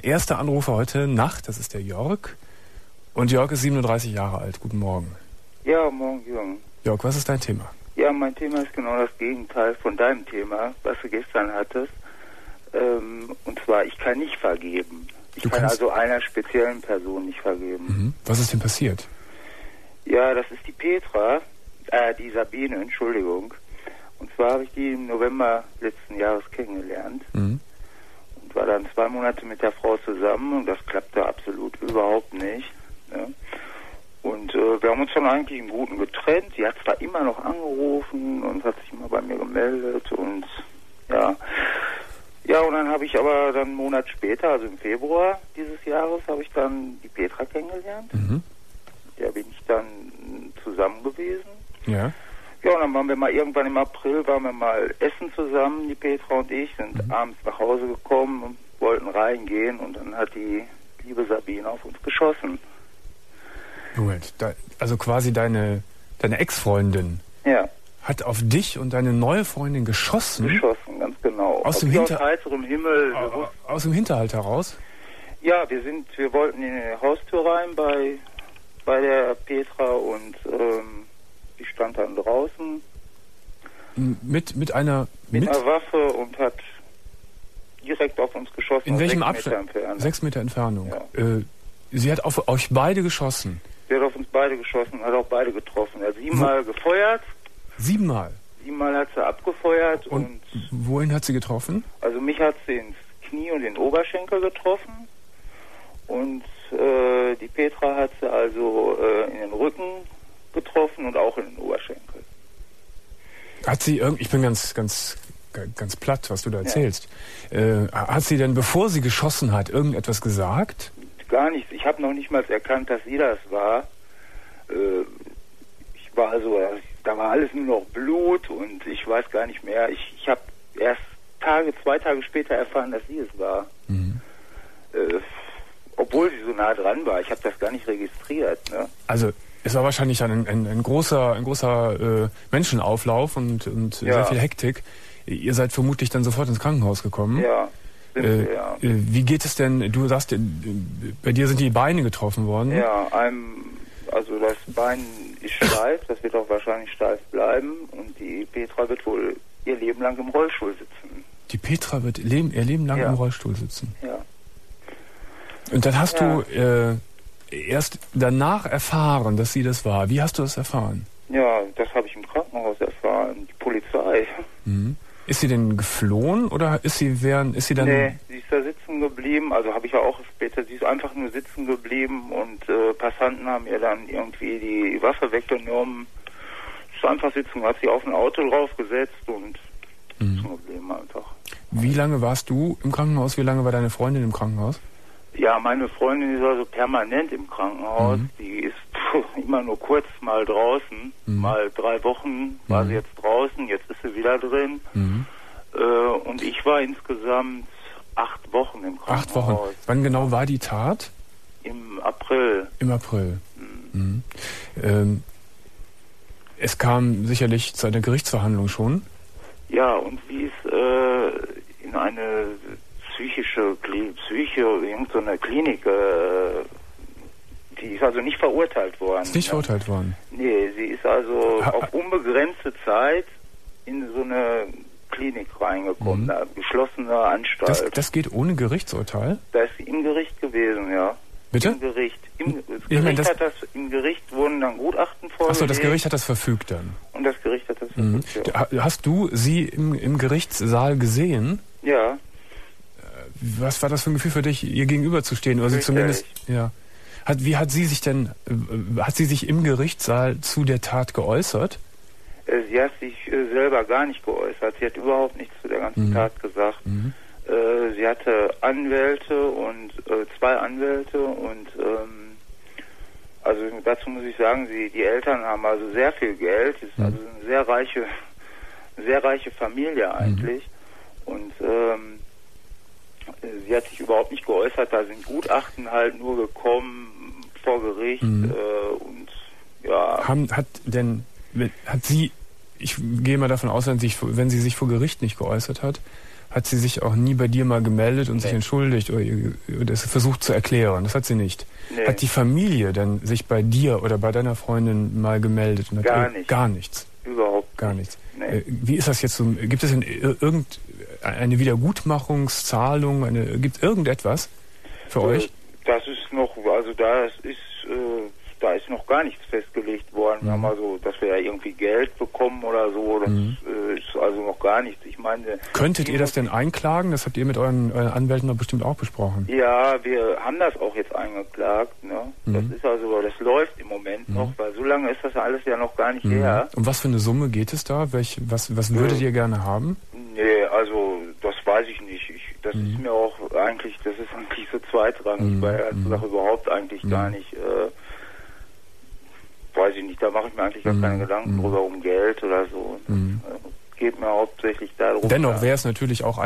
erster Anrufer heute Nacht, das ist der Jörg. Und Jörg ist 37 Jahre alt. Guten Morgen. Ja, morgen, Jürgen. Jörg, was ist dein Thema? Ja, mein Thema ist genau das Gegenteil von deinem Thema, was du gestern hattest. Und zwar, ich kann nicht vergeben. Ich kann also einer speziellen Person nicht vergeben. Mhm. Was ist denn passiert? Ja, das ist die Petra, die Sabine, Entschuldigung. Und zwar habe ich die im November letzten Jahres kennengelernt. Mhm. Und war dann 2 Monate mit der Frau zusammen und das klappte absolut überhaupt nicht. Ne? Und wir haben uns dann eigentlich im Guten getrennt. Sie hat zwar immer noch angerufen und hat sich immer bei mir gemeldet und ja. Ja, und dann habe ich aber dann einen Monat später, also im Februar dieses Jahres, habe ich dann die Petra kennengelernt. Mhm. Mit der bin ich dann zusammen gewesen. Ja. Ja, und dann waren wir mal irgendwann im April, waren wir mal essen zusammen, die Petra und ich, sind abends nach Hause gekommen und wollten reingehen und dann hat die liebe Sabine auf uns geschossen. Moment, also quasi deine Ex-Freundin hat auf dich und deine neue Freundin geschossen? Geschossen, ganz genau. Aus dem heiterem Himmel. Aus dem Hinterhalt heraus? Ja, wir wollten in die Haustür rein bei der Petra und die stand dann draußen. Mit einer Waffe und hat direkt auf uns geschossen. In welchem Abstand? 6 Meter Entfernung. Ja. Sie hat auf euch beide geschossen? Sie hat auf uns beide geschossen, hat auch beide getroffen. Er hat 7-mal gefeuert. 7-mal? 7-mal hat sie abgefeuert. Und wohin hat sie getroffen? Also mich hat sie ins Knie und den Oberschenkel getroffen. Und die Petra hat sie also in den Rücken getroffen und auch in den Oberschenkel. Hat sie ich bin ganz platt, was du da erzählst. Ja. Hat sie denn, bevor sie geschossen hat, irgendetwas gesagt? Gar nichts. Ich habe noch nicht mal erkannt, dass sie das war. Ich war also, da war alles nur noch Blut und ich weiß gar nicht mehr. Ich habe erst 2 Tage später erfahren, dass sie es war. Mhm. Obwohl sie so nah dran war. Ich habe das gar nicht registriert. Ne? Also es war wahrscheinlich ein großer Menschenauflauf und sehr viel Hektik. Ihr seid vermutlich dann sofort ins Krankenhaus gekommen. Ja. Wie geht es denn? Du sagst, bei dir sind die Beine getroffen worden. Ja, also das Bein ist steif, das wird auch wahrscheinlich steif bleiben und die Petra wird wohl ihr Leben lang im Rollstuhl sitzen. Die Petra wird ihr Leben lang im Rollstuhl sitzen? Ja. Und dann hast du erst danach erfahren, dass sie das war. Wie hast du das erfahren? Ja, das habe ich im Krankenhaus erfahren, die Polizei. Mhm. Ist sie denn geflohen oder ist sie dann... Nee, sie ist da sitzen geblieben, also habe ich ja auch später, sie ist einfach nur sitzen geblieben und Passanten haben ihr dann irgendwie die Waffe weggenommen. Sie ist einfach sitzen, hat sie auf ein Auto draufgesetzt und sitzen geblieben einfach. Wie lange warst du im Krankenhaus? Wie lange war deine Freundin im Krankenhaus? Ja, meine Freundin ist also permanent im Krankenhaus. Die ist immer nur kurz mal draußen. Mal 3 Wochen war sie jetzt draußen, jetzt ist sie wieder drin. Und ich war insgesamt 8 Wochen im Krankenhaus. 8 Wochen. Wann genau war die Tat? Im April. Im April. Es kam sicherlich zu einer Gerichtsverhandlung schon. Ja, und sie ist in eine irgendeine Klinik, die ist also nicht verurteilt worden. Ist nicht verurteilt worden? Nee, sie ist also auf unbegrenzte Zeit in so eine Klinik reingekommen, eine geschlossene Anstalt. Das geht ohne Gerichtsurteil? Da ist sie im Gericht gewesen, ja. Bitte? Im Gericht. Im Gericht wurden dann Gutachten vorgelegt. Achso, das Gericht hat das verfügt dann? Und das Gericht hat das verfügt, ja. Hast du sie im Gerichtssaal gesehen? Ja. Was war das für ein Gefühl für dich, ihr gegenüber zu stehen? Oder sie zumindest, ja. Wie hat sie sich denn, hat sie sich im Gerichtssaal zu der Tat geäußert? Sie hat sich selber gar nicht geäußert. Sie hat überhaupt nichts zu der ganzen Tat gesagt. Sie hatte Anwälte und 2 Anwälte und also dazu muss ich sagen, die Eltern haben also sehr viel Geld. Es ist also eine sehr reiche Familie eigentlich. Und sie hat sich überhaupt nicht geäußert. Da sind Gutachten halt nur gekommen vor Gericht und ja. Hat sie, ich gehe mal davon aus, wenn sie sich vor Gericht nicht geäußert hat, hat sie sich auch nie bei dir mal gemeldet und sich entschuldigt oder es versucht zu erklären? Das hat sie nicht. Nee. Hat die Familie denn sich bei dir oder bei deiner Freundin mal gemeldet? Und Gar nicht. Gar nichts? Überhaupt gar nichts. Nee. Wie ist das jetzt so? Gibt es denn irgendeine Wiedergutmachungszahlung? Gibt es irgendetwas für euch? Das ist noch, also da ist noch gar nichts festgelegt worden. Wir haben also, dass wir ja irgendwie Geld bekommen oder so, das ist also noch gar nichts. Ich meine... Könntet ihr das denn einklagen? Das habt ihr mit euren Anwälten doch bestimmt auch besprochen. Ja, wir haben das auch jetzt eingeklagt. Ne? Das ist also, das läuft im Moment noch, weil so lange ist das alles ja noch gar nicht her. Um was für eine Summe geht es da? Was würdet ihr gerne haben? Nee, also das weiß ich nicht. Das ist mir auch eigentlich, das ist eigentlich so zweitrangig, weil die Sache überhaupt eigentlich gar nicht... weiß ich nicht, da mache ich mir eigentlich gar keine Gedanken drüber um Geld oder so. Geht mir hauptsächlich darum. Dennoch wäre es natürlich auch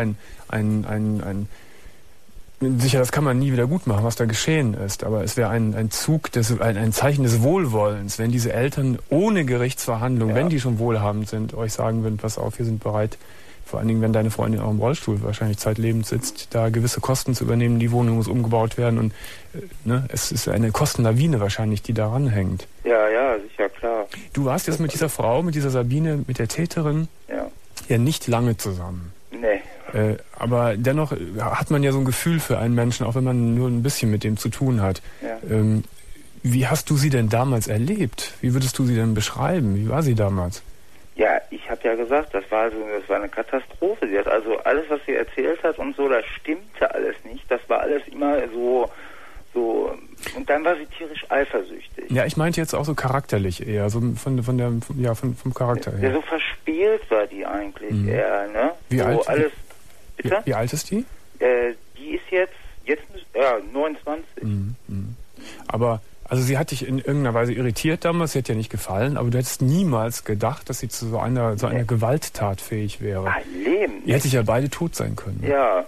sicher, das kann man nie wieder gut machen, was da geschehen ist, aber es wäre ein Zeichen des Wohlwollens, wenn diese Eltern ohne Gerichtsverhandlung, wenn die schon wohlhabend sind, euch sagen würden, pass auf, wir sind bereit, vor allen Dingen, wenn deine Freundin auch im Rollstuhl wahrscheinlich zeitlebend sitzt, da gewisse Kosten zu übernehmen, die Wohnung muss umgebaut werden und es ist eine Kostenlawine wahrscheinlich, die daran hängt. Ja, sicher, klar. Du warst jetzt mit dieser Frau, mit dieser Sabine, mit der Täterin, ja nicht lange zusammen. Nee. Aber dennoch hat man ja so ein Gefühl für einen Menschen, auch wenn man nur ein bisschen mit dem zu tun hat. Ja. Wie hast du sie denn damals erlebt? Wie würdest du sie denn beschreiben? Wie war sie damals? Ja, ich habe ja gesagt, das war eine Katastrophe. Sie hat also alles, was sie erzählt hat und so, das stimmte alles nicht. Das war alles immer so und dann war sie tierisch eifersüchtig. Ja, ich meinte jetzt auch so charakterlich eher, so vom Charakter her. Ja, so verspielt war die eigentlich eher, ne? Wie so alt? Alles, bitte? Wie alt ist die? Die ist jetzt 29. Aber also sie hat dich in irgendeiner Weise irritiert damals, sie hat dir nicht gefallen, aber du hättest niemals gedacht, dass sie zu so einer Gewalttat fähig wäre. Ein Leben. Ihr hättet ja beide tot sein können. Ja,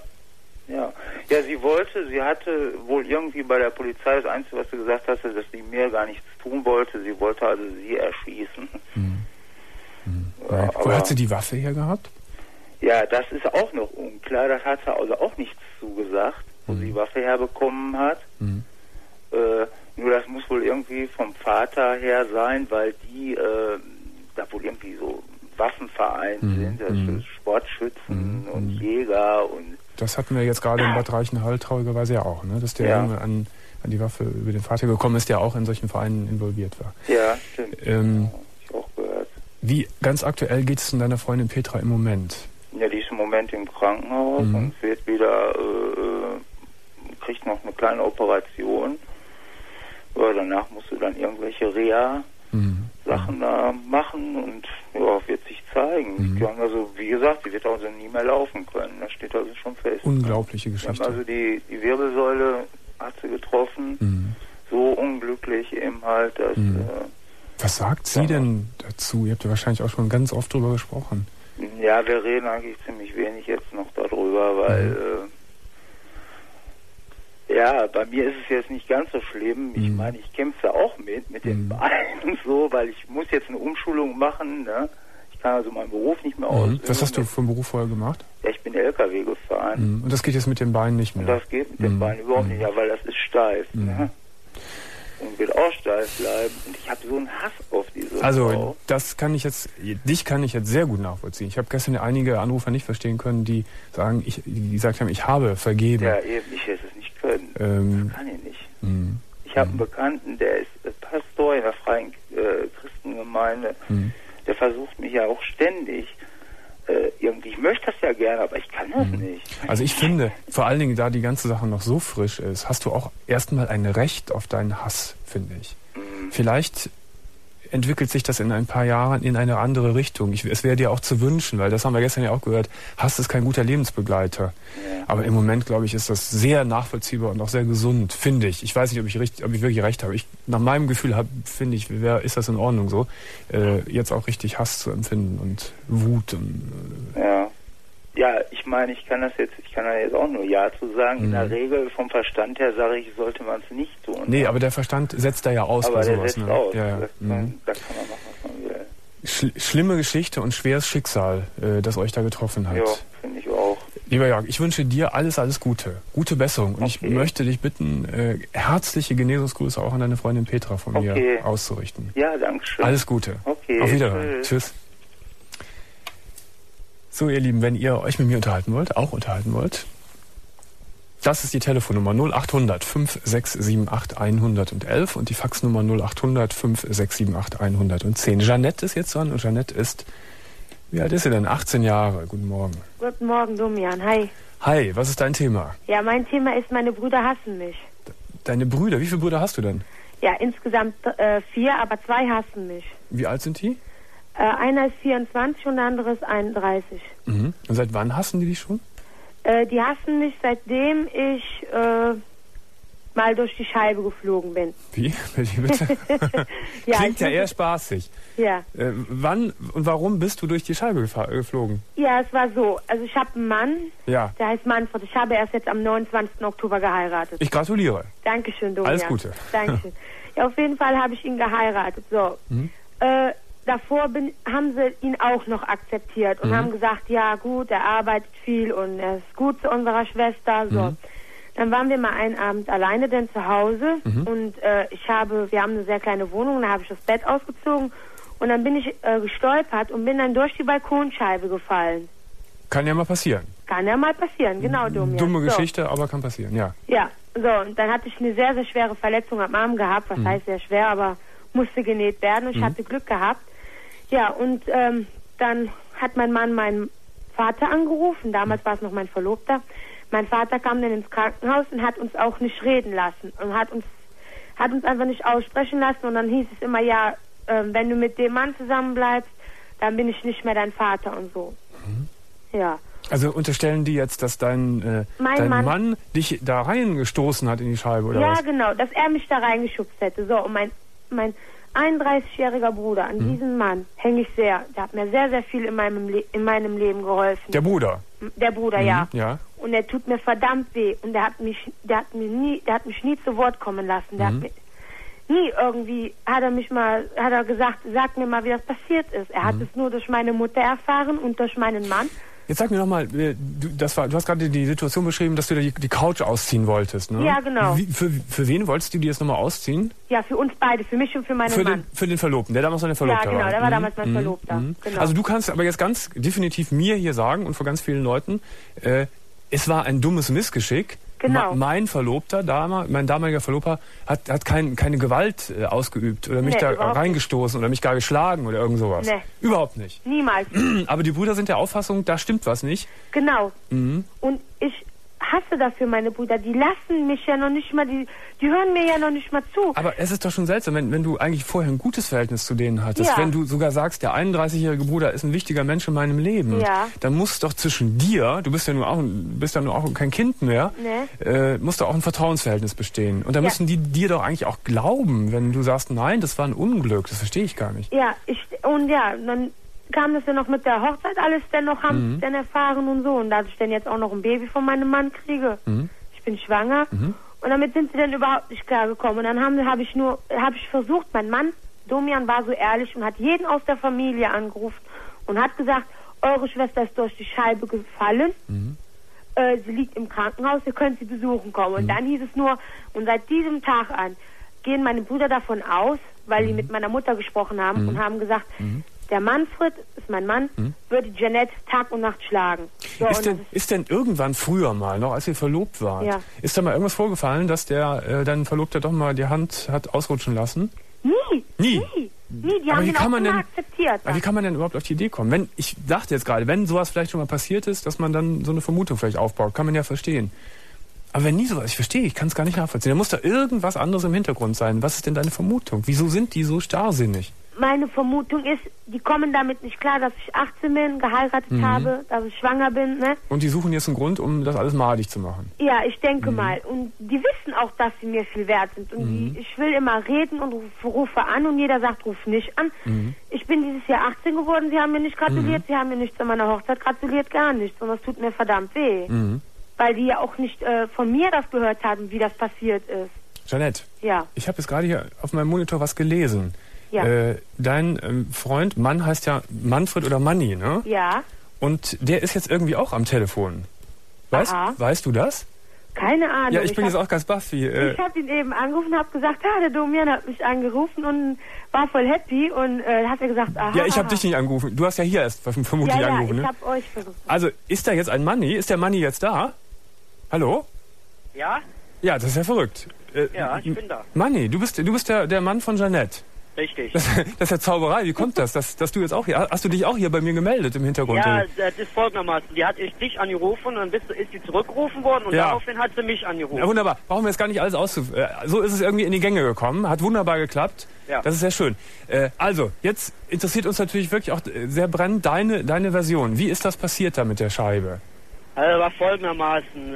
sie hatte wohl irgendwie bei der Polizei, das Einzige, was sie gesagt hatte, dass sie mir gar nichts tun wollte, sie wollte also sie erschießen. Ja, wo hat sie die Waffe her gehabt? Ja, das ist auch noch unklar, das hat sie also auch nichts zugesagt, wo sie die Waffe herbekommen hat. Nur das muss wohl irgendwie vom Vater her sein, weil die da wohl irgendwie so Waffenverein sind, das Sportschützen und Jäger und... Das hatten wir jetzt gerade in Bad Reichenhall traurigerweise ja auch, ne? Dass der Junge an die Waffe über den Vater gekommen ist, der auch in solchen Vereinen involviert war. Ja, stimmt. Hab ich auch gehört. Wie ganz aktuell geht es denn deiner Freundin Petra im Moment? Ja, die ist im Moment im Krankenhaus und wird wieder, kriegt noch eine kleine Operation. Ja, danach musst du dann irgendwelche Reha-Sachen da machen und wird sich zeigen. Also, wie gesagt, die wird also nie mehr laufen können. Das steht also schon fest. Unglaubliche Geschichte. Also die Wirbelsäule hat sie getroffen. So unglücklich eben halt, dass... Was sagt sie denn dazu? Ihr habt ja wahrscheinlich auch schon ganz oft drüber gesprochen. Ja, wir reden eigentlich ziemlich wenig jetzt noch darüber, weil... bei mir ist es jetzt nicht ganz so schlimm. Ich meine, ich kämpfe auch mit den Beinen so, weil ich muss jetzt eine Umschulung machen. Ne? Ich kann also meinen Beruf nicht mehr ausüben. Was hast du vom Beruf vorher gemacht? Ja, ich bin LKW gefahren. Und das geht jetzt mit den Beinen nicht mehr? Und das geht mit den Beinen überhaupt nicht, weil das ist steif. Ne? Und wird auch steif bleiben. Und ich habe so einen Hass auf diese Frau. Dich kann ich jetzt sehr gut nachvollziehen. Ich habe gestern einige Anrufer nicht verstehen können, die gesagt haben, ich habe vergeben. Ja, eben, ich hätte es nicht können. Das kann ich nicht. Ich habe einen Bekannten, der ist Pastor in der Freien Christengemeinde. Der versucht mich ja auch ständig irgendwie, ich möchte das ja gerne, aber ich kann das nicht. Also ich finde, vor allen Dingen, da die ganze Sache noch so frisch ist, hast du auch erstmal ein Recht auf deinen Hass, finde ich. Vielleicht entwickelt sich das in ein paar Jahren in eine andere Richtung. Es wäre dir auch zu wünschen, weil das haben wir gestern ja auch gehört, Hass ist kein guter Lebensbegleiter. Ja. Aber im Moment, glaube ich, ist das sehr nachvollziehbar und auch sehr gesund, finde ich. Ich weiß nicht, ob ich wirklich recht habe. Nach meinem Gefühl finde ich, ist das in Ordnung so, jetzt auch richtig Hass zu empfinden und Wut. Ja, ich meine, ich kann da jetzt auch nur Ja zu sagen. In der Regel vom Verstand her sage ich, sollte man es nicht tun. Nee, aber der Verstand setzt da ja aus bei sowas. Aber der setzt aus. Ja. Da kann man machen, was man will. Schlimme Geschichte und schweres Schicksal, das euch da getroffen hat. Ja, finde ich auch. Lieber Jörg, ich wünsche dir alles Gute. Gute Besserung. Und ich möchte dich bitten, herzliche Genesungsgrüße auch an deine Freundin Petra von mir auszurichten. Ja, danke schön. Alles Gute. Okay. Auf Wiederhören. Tschüss. So, ihr Lieben, wenn ihr euch mit mir unterhalten wollt, das ist die Telefonnummer 0800 5678 111 und die Faxnummer 0800 5678 110. Jeanette ist jetzt dran und Jeanette ist, wie alt ist sie denn? 18 Jahre. Guten Morgen. Guten Morgen, Domian. Hi. Hi, was ist dein Thema? Ja, mein Thema ist, meine Brüder hassen mich. Deine Brüder? Wie viele Brüder hast du denn? Ja, insgesamt 4, aber 2 hassen mich. Wie alt sind die? Einer ist 24 und der andere ist 31. Mhm. Und seit wann hassen die dich schon? Die hassen mich, seitdem ich mal durch die Scheibe geflogen bin. Wie? Bitte? Ja, klingt ja eher spaßig. Ja. Wann und warum bist du durch die Scheibe geflogen? Ja, es war so. Also ich habe einen Mann, ja. Der heißt Manfred. Ich habe erst jetzt am 29. Oktober geheiratet. Ich gratuliere. Dankeschön, Domian. Alles Gute. Dankeschön. Ja, auf jeden Fall habe ich ihn geheiratet. So. Mhm. Davor haben sie ihn auch noch akzeptiert und haben gesagt, ja gut, er arbeitet viel und er ist gut zu unserer Schwester. So. Mhm. Dann waren wir mal einen Abend alleine denn zu Hause und wir haben eine sehr kleine Wohnung, da habe ich das Bett ausgezogen und dann bin ich gestolpert und bin dann durch die Balkonscheibe gefallen. Kann ja mal passieren. Kann ja mal passieren, genau, Domian. Dumme Geschichte, aber kann passieren, ja. Ja, so, und dann hatte ich eine sehr, sehr schwere Verletzung am Arm gehabt, was heißt sehr schwer, aber musste genäht werden und ich hatte Glück gehabt. Ja, und dann hat mein Mann meinen Vater angerufen, damals war es noch mein Verlobter. Mein Vater kam dann ins Krankenhaus und hat uns auch nicht reden lassen und hat uns einfach nicht aussprechen lassen und dann hieß es immer, ja, wenn du mit dem Mann zusammenbleibst, dann bin ich nicht mehr dein Vater und so. Ja. Also unterstellen die jetzt, dass dein Mann dich da reingestoßen hat in die Scheibe, oder was? Ja, genau, dass er mich da reingeschubst hätte. So, und mein 31-jähriger Bruder, an diesen Mann hänge ich sehr. Der hat mir sehr, sehr viel in meinem Leben geholfen. Der Bruder? Der Bruder, ja. Ja. Und er tut mir verdammt weh. Und der hat mich nie zu Wort kommen lassen. Der hat mir nie irgendwie, hat er gesagt, sag mir mal, wie das passiert ist. Er hat es nur durch meine Mutter erfahren und durch meinen Mann. Jetzt sag mir noch mal, du hast gerade die Situation beschrieben, dass du die Couch ausziehen wolltest, ne? Ja, genau. Für wen wolltest du die jetzt nochmal ausziehen? Ja, für uns beide, für mich und für meinen Mann. Für den Verlobten, der damals noch der Verlobter war. Ja, genau, der war damals mein Verlobter. Genau. Also du kannst aber jetzt ganz definitiv mir hier sagen und vor ganz vielen Leuten, es war ein dummes Missgeschick. Genau. Mein damaliger Verlobter hat keine Gewalt ausgeübt oder mich da reingestoßen oder mich gar geschlagen oder irgend sowas. Nee. Überhaupt nicht. Niemals. Aber die Brüder sind der Auffassung, da stimmt was nicht. Genau. Und ich hasse dafür meine Brüder. Die lassen mich ja noch nicht mal, die hören mir ja noch nicht mal zu. Aber es ist doch schon seltsam, wenn du eigentlich vorher ein gutes Verhältnis zu denen hattest. Ja. Wenn du sogar sagst, der 31-jährige Bruder ist ein wichtiger Mensch in meinem Leben. Ja. Dann muss doch zwischen dir, du bist ja nur auch kein Kind mehr, muss doch auch ein Vertrauensverhältnis bestehen. Und da müssen die dir doch eigentlich auch glauben, wenn du sagst, nein, das war ein Unglück. Das verstehe ich gar nicht. Ja, dann kam das ja noch mit der Hochzeit alles haben dann erfahren und so. Und dass ich dann jetzt auch noch ein Baby von meinem Mann kriege. Ich bin schwanger. Und damit sind sie dann überhaupt nicht klargekommen. Und dann habe ich versucht, mein Mann, Domian, war so ehrlich und hat jeden aus der Familie angerufen und hat gesagt, eure Schwester ist durch die Scheibe gefallen. Sie liegt im Krankenhaus, ihr könnt sie besuchen kommen. Und dann hieß es nur, und seit diesem Tag an gehen meine Brüder davon aus, weil die mit meiner Mutter gesprochen haben und haben gesagt, der Manfred, ist mein Mann, würde Jeanette Tag und Nacht schlagen. So, ist denn irgendwann früher mal, noch als ihr verlobt wart, ist da mal irgendwas vorgefallen, dass dein Verlobter doch mal die Hand hat ausrutschen lassen? Nie. Die haben ihn auch immer akzeptiert. Aber wie kann man denn überhaupt auf die Idee kommen? Ich dachte jetzt gerade, wenn sowas vielleicht schon mal passiert ist, dass man dann so eine Vermutung vielleicht aufbaut, kann man ja verstehen. Aber wenn nie sowas, ich kann es gar nicht nachvollziehen. Da muss da irgendwas anderes im Hintergrund sein. Was ist denn deine Vermutung? Wieso sind die so starrsinnig? Meine Vermutung ist, die kommen damit nicht klar, dass ich 18 bin, geheiratet habe, dass ich schwanger bin, ne? Und die suchen jetzt einen Grund, um das alles madig zu machen. Ja, ich denke mal. Und die wissen auch, dass sie mir viel wert sind. Und ich will immer reden und rufe an und jeder sagt, ruf nicht an. Ich bin dieses Jahr 18 geworden, sie haben mir nicht gratuliert, sie haben mir nicht zu meiner Hochzeit gratuliert, gar nichts. Und das tut mir verdammt weh. Weil die ja auch nicht von mir das gehört haben, wie das passiert ist. Jeanette, ich habe jetzt gerade hier auf meinem Monitor was gelesen. Ja. Dein Freund, Mann heißt ja Manfred oder Manni, ne? Ja. Und der ist jetzt irgendwie auch am Telefon. Weißt du das? Keine Ahnung. Ja, ich bin jetzt auch ganz baff. Ich habe ihn eben angerufen und habe gesagt, der Domian hat mich angerufen und war voll happy und hat er gesagt, aha. Ja, ich habe dich nicht angerufen. Du hast ja hier erst vermutlich angerufen. Ja, ich habe euch versucht. Also, ist da jetzt ein Manni? Ist der Manni jetzt da? Hallo? Ja? Ja, das ist ja verrückt. Ja, ich bin da. Manni, du bist der Mann von Jeanette. Richtig. Das ist ja Zauberei. Wie kommt das, dass du jetzt auch hier... Hast du dich auch hier bei mir gemeldet im Hintergrund? Ja, das ist folgendermaßen. Die hat dich angerufen und dann ist sie zurückgerufen worden und daraufhin hat sie mich angerufen. Ja, wunderbar. Brauchen wir jetzt gar nicht alles so ist es irgendwie in die Gänge gekommen. Hat wunderbar geklappt. Ja. Das ist sehr schön. Also, jetzt interessiert uns natürlich wirklich auch sehr brennend deine Version. Wie ist das passiert da mit der Scheibe? Also, war folgendermaßen.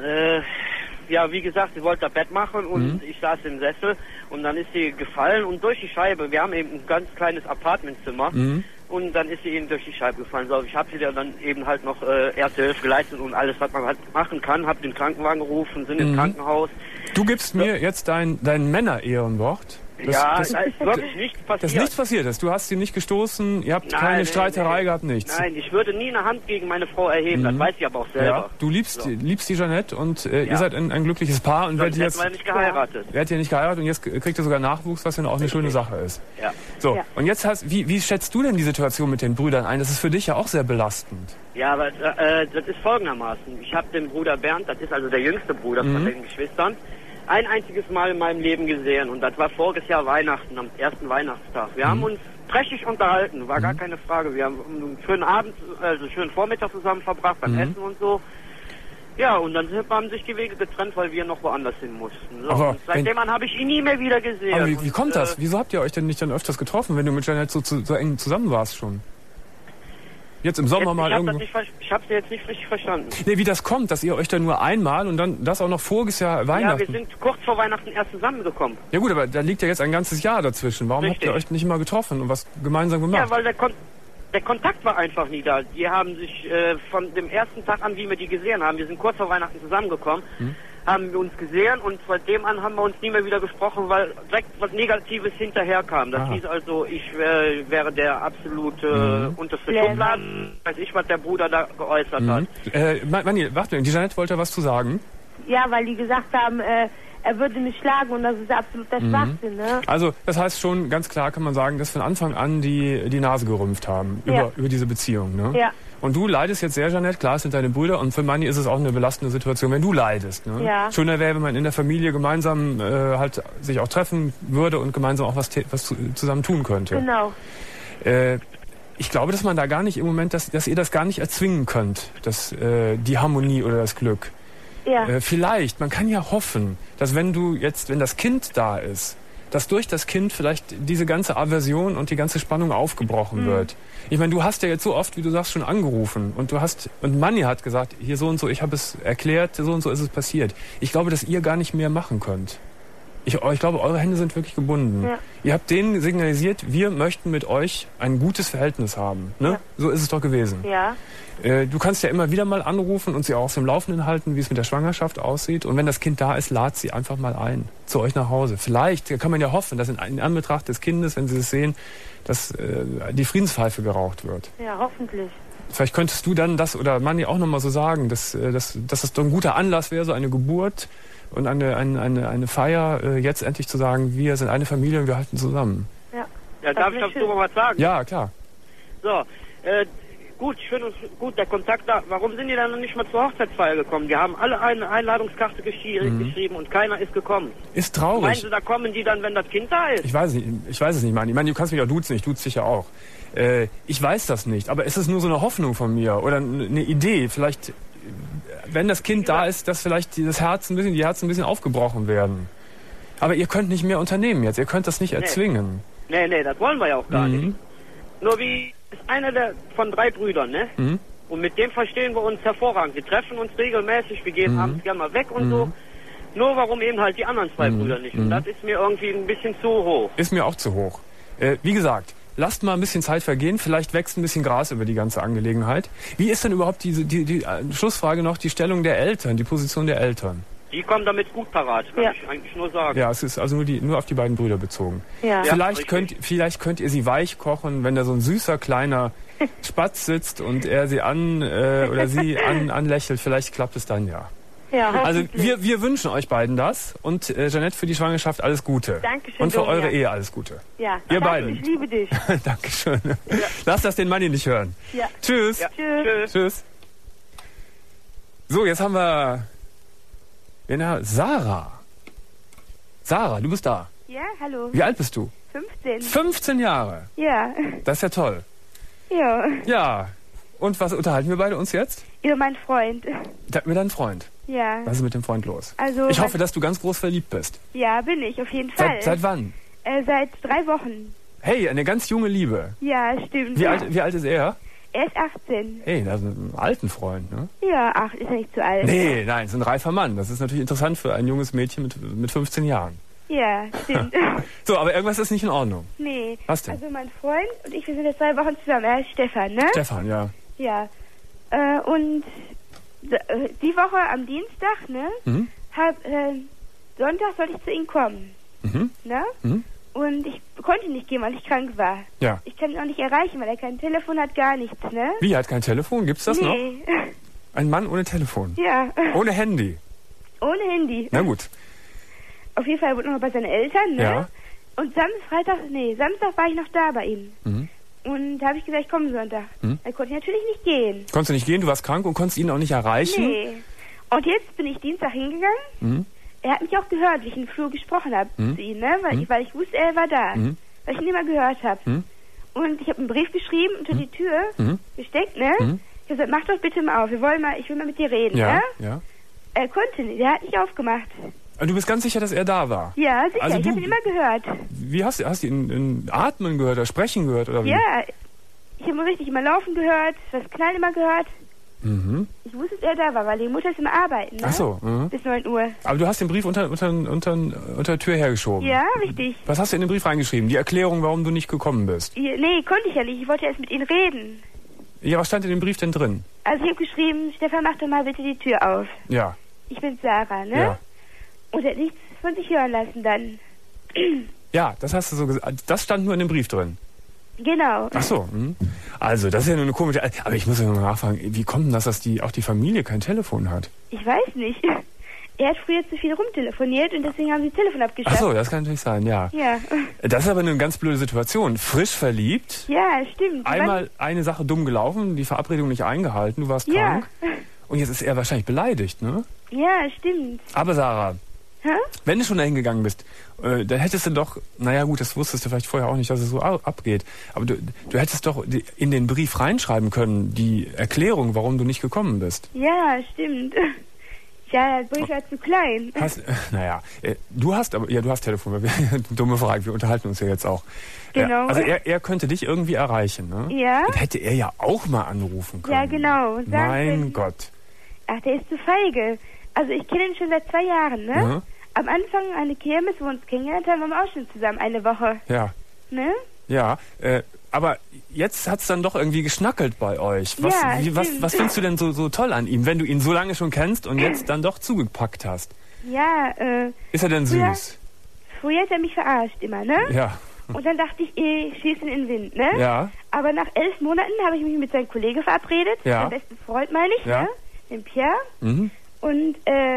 Ja, wie gesagt, sie wollte das Bett machen und ich saß im Sessel und dann ist sie gefallen und durch die Scheibe, wir haben eben ein ganz kleines Apartmentzimmer und dann ist sie eben durch die Scheibe gefallen. So, ich habe sie dann eben halt noch Erste Hilfe geleistet und alles, was man halt machen kann, habe den Krankenwagen gerufen, sind im Krankenhaus. Du gibst mir jetzt dein Männer-Ehrenwort. Da ist wirklich nichts passiert. Dass nichts passiert ist. Du hast sie nicht gestoßen, ihr habt keine Streiterei gehabt, nichts. Nein, ich würde nie eine Hand gegen meine Frau erheben, das weiß ich aber auch selber. Ja, du liebst die Jeanette und ihr seid ein glückliches Paar. Und sonst hätten wir nicht geheiratet. Werdet ihr nicht geheiratet und jetzt kriegt ihr sogar Nachwuchs, was ja auch eine schöne Sache ist. Ja. So, und jetzt wie schätzt du denn die Situation mit den Brüdern ein? Das ist für dich ja auch sehr belastend. Ja, aber das ist folgendermaßen. Ich habe den Bruder Bernd, das ist also der jüngste Bruder von den Geschwistern, ein einziges Mal in meinem Leben gesehen und das war voriges Jahr Weihnachten, am ersten Weihnachtstag. Wir haben uns prächtig unterhalten, war gar keine Frage. Wir haben einen schönen Abend, also schönen Vormittag zusammen verbracht, beim Essen und so. Ja, und dann haben sich die Wege getrennt, weil wir noch woanders hin mussten. So, aber und seitdem habe ich ihn nie mehr wieder gesehen. Aber wie kommt das? Wieso habt ihr euch denn nicht dann öfters getroffen, wenn du mit Jeanette so eng zusammen warst schon? Jetzt im Sommer mal irgendwo... Ich hab's jetzt nicht richtig verstanden. Nee, wie das kommt, dass ihr euch dann nur einmal und dann das auch noch voriges Jahr Weihnachten... Ja, wir sind kurz vor Weihnachten erst zusammengekommen. Ja gut, aber da liegt ja jetzt ein ganzes Jahr dazwischen. Warum habt ihr euch nicht mal getroffen und was gemeinsam gemacht? Ja, weil der Kontakt war einfach nie da. Die haben sich von dem ersten Tag an, wie wir die gesehen haben, wir sind kurz vor Weihnachten zusammengekommen, haben wir uns gesehen und seitdem an haben wir uns nie mehr wieder gesprochen, weil direkt was Negatives hinterherkam. Das hieß also, ich wäre der absolute unterste Schubladen, weiß ich, was der Bruder da geäußert hat. Manni, warte, die Jeanette wollte was zu sagen. Ja, weil die gesagt haben, er würde mich schlagen und das ist absoluter Schwachsinn, ne? Also, das heißt schon, ganz klar kann man sagen, dass von Anfang an die Nase gerümpft haben über diese Beziehung, ne? Ja. Und du leidest jetzt sehr, Jeanette, klar, es sind deine Brüder und für Manni ist es auch eine belastende Situation, wenn du leidest, ne? Ja. Schöner wäre, wenn man in der Familie gemeinsam halt sich auch treffen würde und gemeinsam auch was zusammen tun könnte. Genau. Ich glaube, dass man da gar nicht im Moment, dass ihr das gar nicht erzwingen könnt, die Harmonie oder das Glück. Ja. Vielleicht, man kann ja hoffen, dass wenn das Kind da ist, dass durch das Kind vielleicht diese ganze Aversion und die ganze Spannung aufgebrochen wird. Ich meine, du hast ja jetzt so oft, wie du sagst, schon angerufen und Manni hat gesagt, hier so und so, ich habe es erklärt, so und so ist es passiert. Ich glaube, dass ihr gar nicht mehr machen könnt. Ich glaube, eure Hände sind wirklich gebunden. Ja. Ihr habt denen signalisiert, wir möchten mit euch ein gutes Verhältnis haben. Ne? Ja. So ist es doch gewesen. Ja. Du kannst ja immer wieder mal anrufen und sie auch auf dem Laufenden halten, wie es mit der Schwangerschaft aussieht. Und wenn das Kind da ist, lad sie einfach mal ein zu euch nach Hause. Vielleicht kann man ja hoffen, dass in Anbetracht des Kindes, wenn sie es sehen, dass die Friedenspfeife geraucht wird. Ja, hoffentlich. Vielleicht könntest du dann das oder Manni auch nochmal so sagen, dass das doch ein guter Anlass wäre, so eine Geburt und eine Feier, jetzt endlich zu sagen, wir sind eine Familie und wir halten zusammen. Ja, darf ich dazu mal was sagen? Ja, klar. So, gut, schön und gut, der Kontakt da. Warum sind die dann noch nicht mal zur Hochzeitsfeier gekommen? Die haben alle eine Einladungskarte geschrieben und keiner ist gekommen. Ist traurig. Meinen Sie, da kommen die dann, wenn das Kind da ist? Ich weiß es nicht, Manni. Ich meine, du kannst mich auch duzen, ich duze dich ja auch. Ich weiß das nicht, aber es ist nur so eine Hoffnung von mir oder eine Idee. Vielleicht, wenn das Kind da ist, dass vielleicht die Herzen ein bisschen aufgebrochen werden. Aber ihr könnt nicht mehr unternehmen jetzt, ihr könnt das nicht erzwingen. Nee, das wollen wir ja auch gar nicht. Nur wie ist einer von 3 Brüdern, ne? Und mit dem verstehen wir uns hervorragend. Wir treffen uns regelmäßig, wir gehen abends gerne mal weg und so. Nur warum eben halt die anderen 2 Brüder nicht? Und das ist mir irgendwie ein bisschen zu hoch. Ist mir auch zu hoch. Wie gesagt, lasst mal ein bisschen Zeit vergehen, vielleicht wächst ein bisschen Gras über die ganze Angelegenheit. Wie ist denn überhaupt die Schlussfrage noch, die Stellung der Eltern, die Position der Eltern? Die kommen damit gut parat, kann ich eigentlich nur sagen. Ja, es ist also nur auf die beiden Brüder bezogen. Ja. Vielleicht könnt ihr sie weich kochen, wenn da so ein süßer kleiner Spatz sitzt und er sie anlächelt. Vielleicht klappt es dann, ja. Ja, also wir wünschen euch beiden das und Jeanette, für die Schwangerschaft alles Gute. Dankeschön. Und für eure Ehe alles Gute. Ja. Ihr Danke, beiden. Ich liebe dich. Dankeschön. Ja. Lass das den Manni nicht hören. Ja. Tschüss. Ja. Tschüss. Tschüss. So, jetzt haben wir Sarah. Sarah, du bist da. Ja, hallo. Wie alt bist du? 15. 15 Jahre. Ja. Das ist ja toll. Ja. Ja. Und was unterhalten wir beide uns jetzt? Über meinen Freund. Mit deinem Freund. Ja. Was ist mit dem Freund los? Also ich hoffe, dass du ganz groß verliebt bist. Ja, bin ich, auf jeden Fall. Seit wann? Seit 3 Wochen. Hey, eine ganz junge Liebe. Ja, stimmt. Wie alt ist er? Er ist 18. Hey, das ist ein alten Freund, ne? Ja, ach, ist ja nicht zu alt. Nee, nein, ist ein reifer Mann. Das ist natürlich interessant für ein junges Mädchen mit 15 Jahren. Ja, stimmt. So, aber irgendwas ist nicht in Ordnung. Nee. Was denn? Also mein Freund und ich, wir sind jetzt 2 Wochen zusammen. Er ist Stefan, ne? Stefan, ja. Ja. Und die Woche am Dienstag, ne? Mhm. Sonntag sollte ich zu ihm kommen. Mhm. Ne? Mhm. Und ich konnte nicht gehen, weil ich krank war. Ja. Ich kann ihn auch nicht erreichen, weil er kein Telefon hat, gar nichts, ne? Wie, er hat kein Telefon? Gibt's das noch? Nee. Ein Mann ohne Telefon? Ja. Ohne Handy? Ohne Handy. Na gut. Auf jeden Fall wohnt noch bei seinen Eltern, ne? Ja. Und Samstag war ich noch da bei ihm. Mhm. Und da habe ich gesagt, ich komme Sonntag. Mhm. Da konnte ich natürlich nicht gehen. Konntest du nicht gehen? Du warst krank und konntest ihn auch nicht erreichen? Nee. Und jetzt bin ich Dienstag hingegangen. Mhm. Er hat mich auch gehört, wie ich im Flur gesprochen habe zu ihm, ne? Weil ich wusste, er war da. Weil ich ihn immer gehört habe. Und ich habe einen Brief geschrieben, unter die Tür gesteckt, ne? Ich habe gesagt, mach doch bitte mal auf, ich will mal mit dir reden, Ja, ne? ja. Er konnte nicht, er hat nicht aufgemacht. Und du bist ganz sicher, dass er da war? Ja, sicher, Also ich habe ihn immer gehört. Wie hast du ihn in Atmen gehört oder Sprechen gehört? Oder wie? Ja, ich habe richtig immer laufen gehört, das Knallen immer gehört. Mhm. Ich wusste, dass er da war, weil die Mutter ist immer arbeiten, ne? Ach so. Bis 9 Uhr. Aber du hast den Brief unter der Tür hergeschoben? Ja, richtig. Was hast du in den Brief reingeschrieben? Die Erklärung, warum du nicht gekommen bist? Nee, konnte ich ja nicht. Ich wollte erst mit ihm reden. Ja, was stand in dem Brief denn drin? Also ich habe geschrieben, Stefan, mach doch mal bitte die Tür auf. Ja. Ich bin Sarah, ne? Ja. Und er hat nichts von sich hören lassen dann. Ja, das hast du so gesagt. Das stand nur in dem Brief drin. Genau. Ach so. Also, das ist ja nur eine komische... Aber ich muss ja mal nachfragen, wie kommt denn das, dass auch die Familie kein Telefon hat? Ich weiß nicht. Er hat früher zu viel rumtelefoniert und deswegen haben sie das Telefon abgeschafft. Ach so, das kann natürlich sein, ja. Ja. Das ist aber eine ganz blöde Situation. Frisch verliebt. Ja, stimmt. Einmal eine Sache dumm gelaufen, die Verabredung nicht eingehalten, du warst krank. Und jetzt ist er wahrscheinlich beleidigt, ne? Ja, stimmt. Aber Sarah, Hä? wenn du schon dahin gegangen bist, dann hättest du doch, naja gut, das wusstest du vielleicht vorher auch nicht, dass es so abgeht, aber du hättest doch in den Brief reinschreiben können, die Erklärung, warum du nicht gekommen bist. Ja, stimmt. Ja, der Brief war zu klein. Du hast Telefon, dumme Frage, wir unterhalten uns ja jetzt auch. Genau. Ja, also er könnte dich irgendwie erreichen, ne? Ja. Dann hätte er ja auch mal anrufen können. Ja, genau. Mein Gott. Ach, der ist zu feige. Also ich kenne ihn schon seit 2 Jahren, ne? Mhm. Am Anfang eine Kirmes, wo wir uns kennengelernt haben, waren wir auch schon zusammen eine Woche. Ja. Ne? Ja, aber jetzt hat's dann doch irgendwie geschnackelt bei euch. Was findest du denn so toll an ihm, wenn du ihn so lange schon kennst und jetzt dann doch zugepackt hast? Ja, Ist er denn süß? Früher hat er mich verarscht immer, ne? Ja. Und dann dachte ich, ich schieße ihn in den Wind, ne? Ja. Aber nach 11 Monaten habe ich mich mit seinem Kollegen verabredet. Ja. Meinem besten Freund, meine ich, Ja. ne? Den Pierre. Mhm. Und,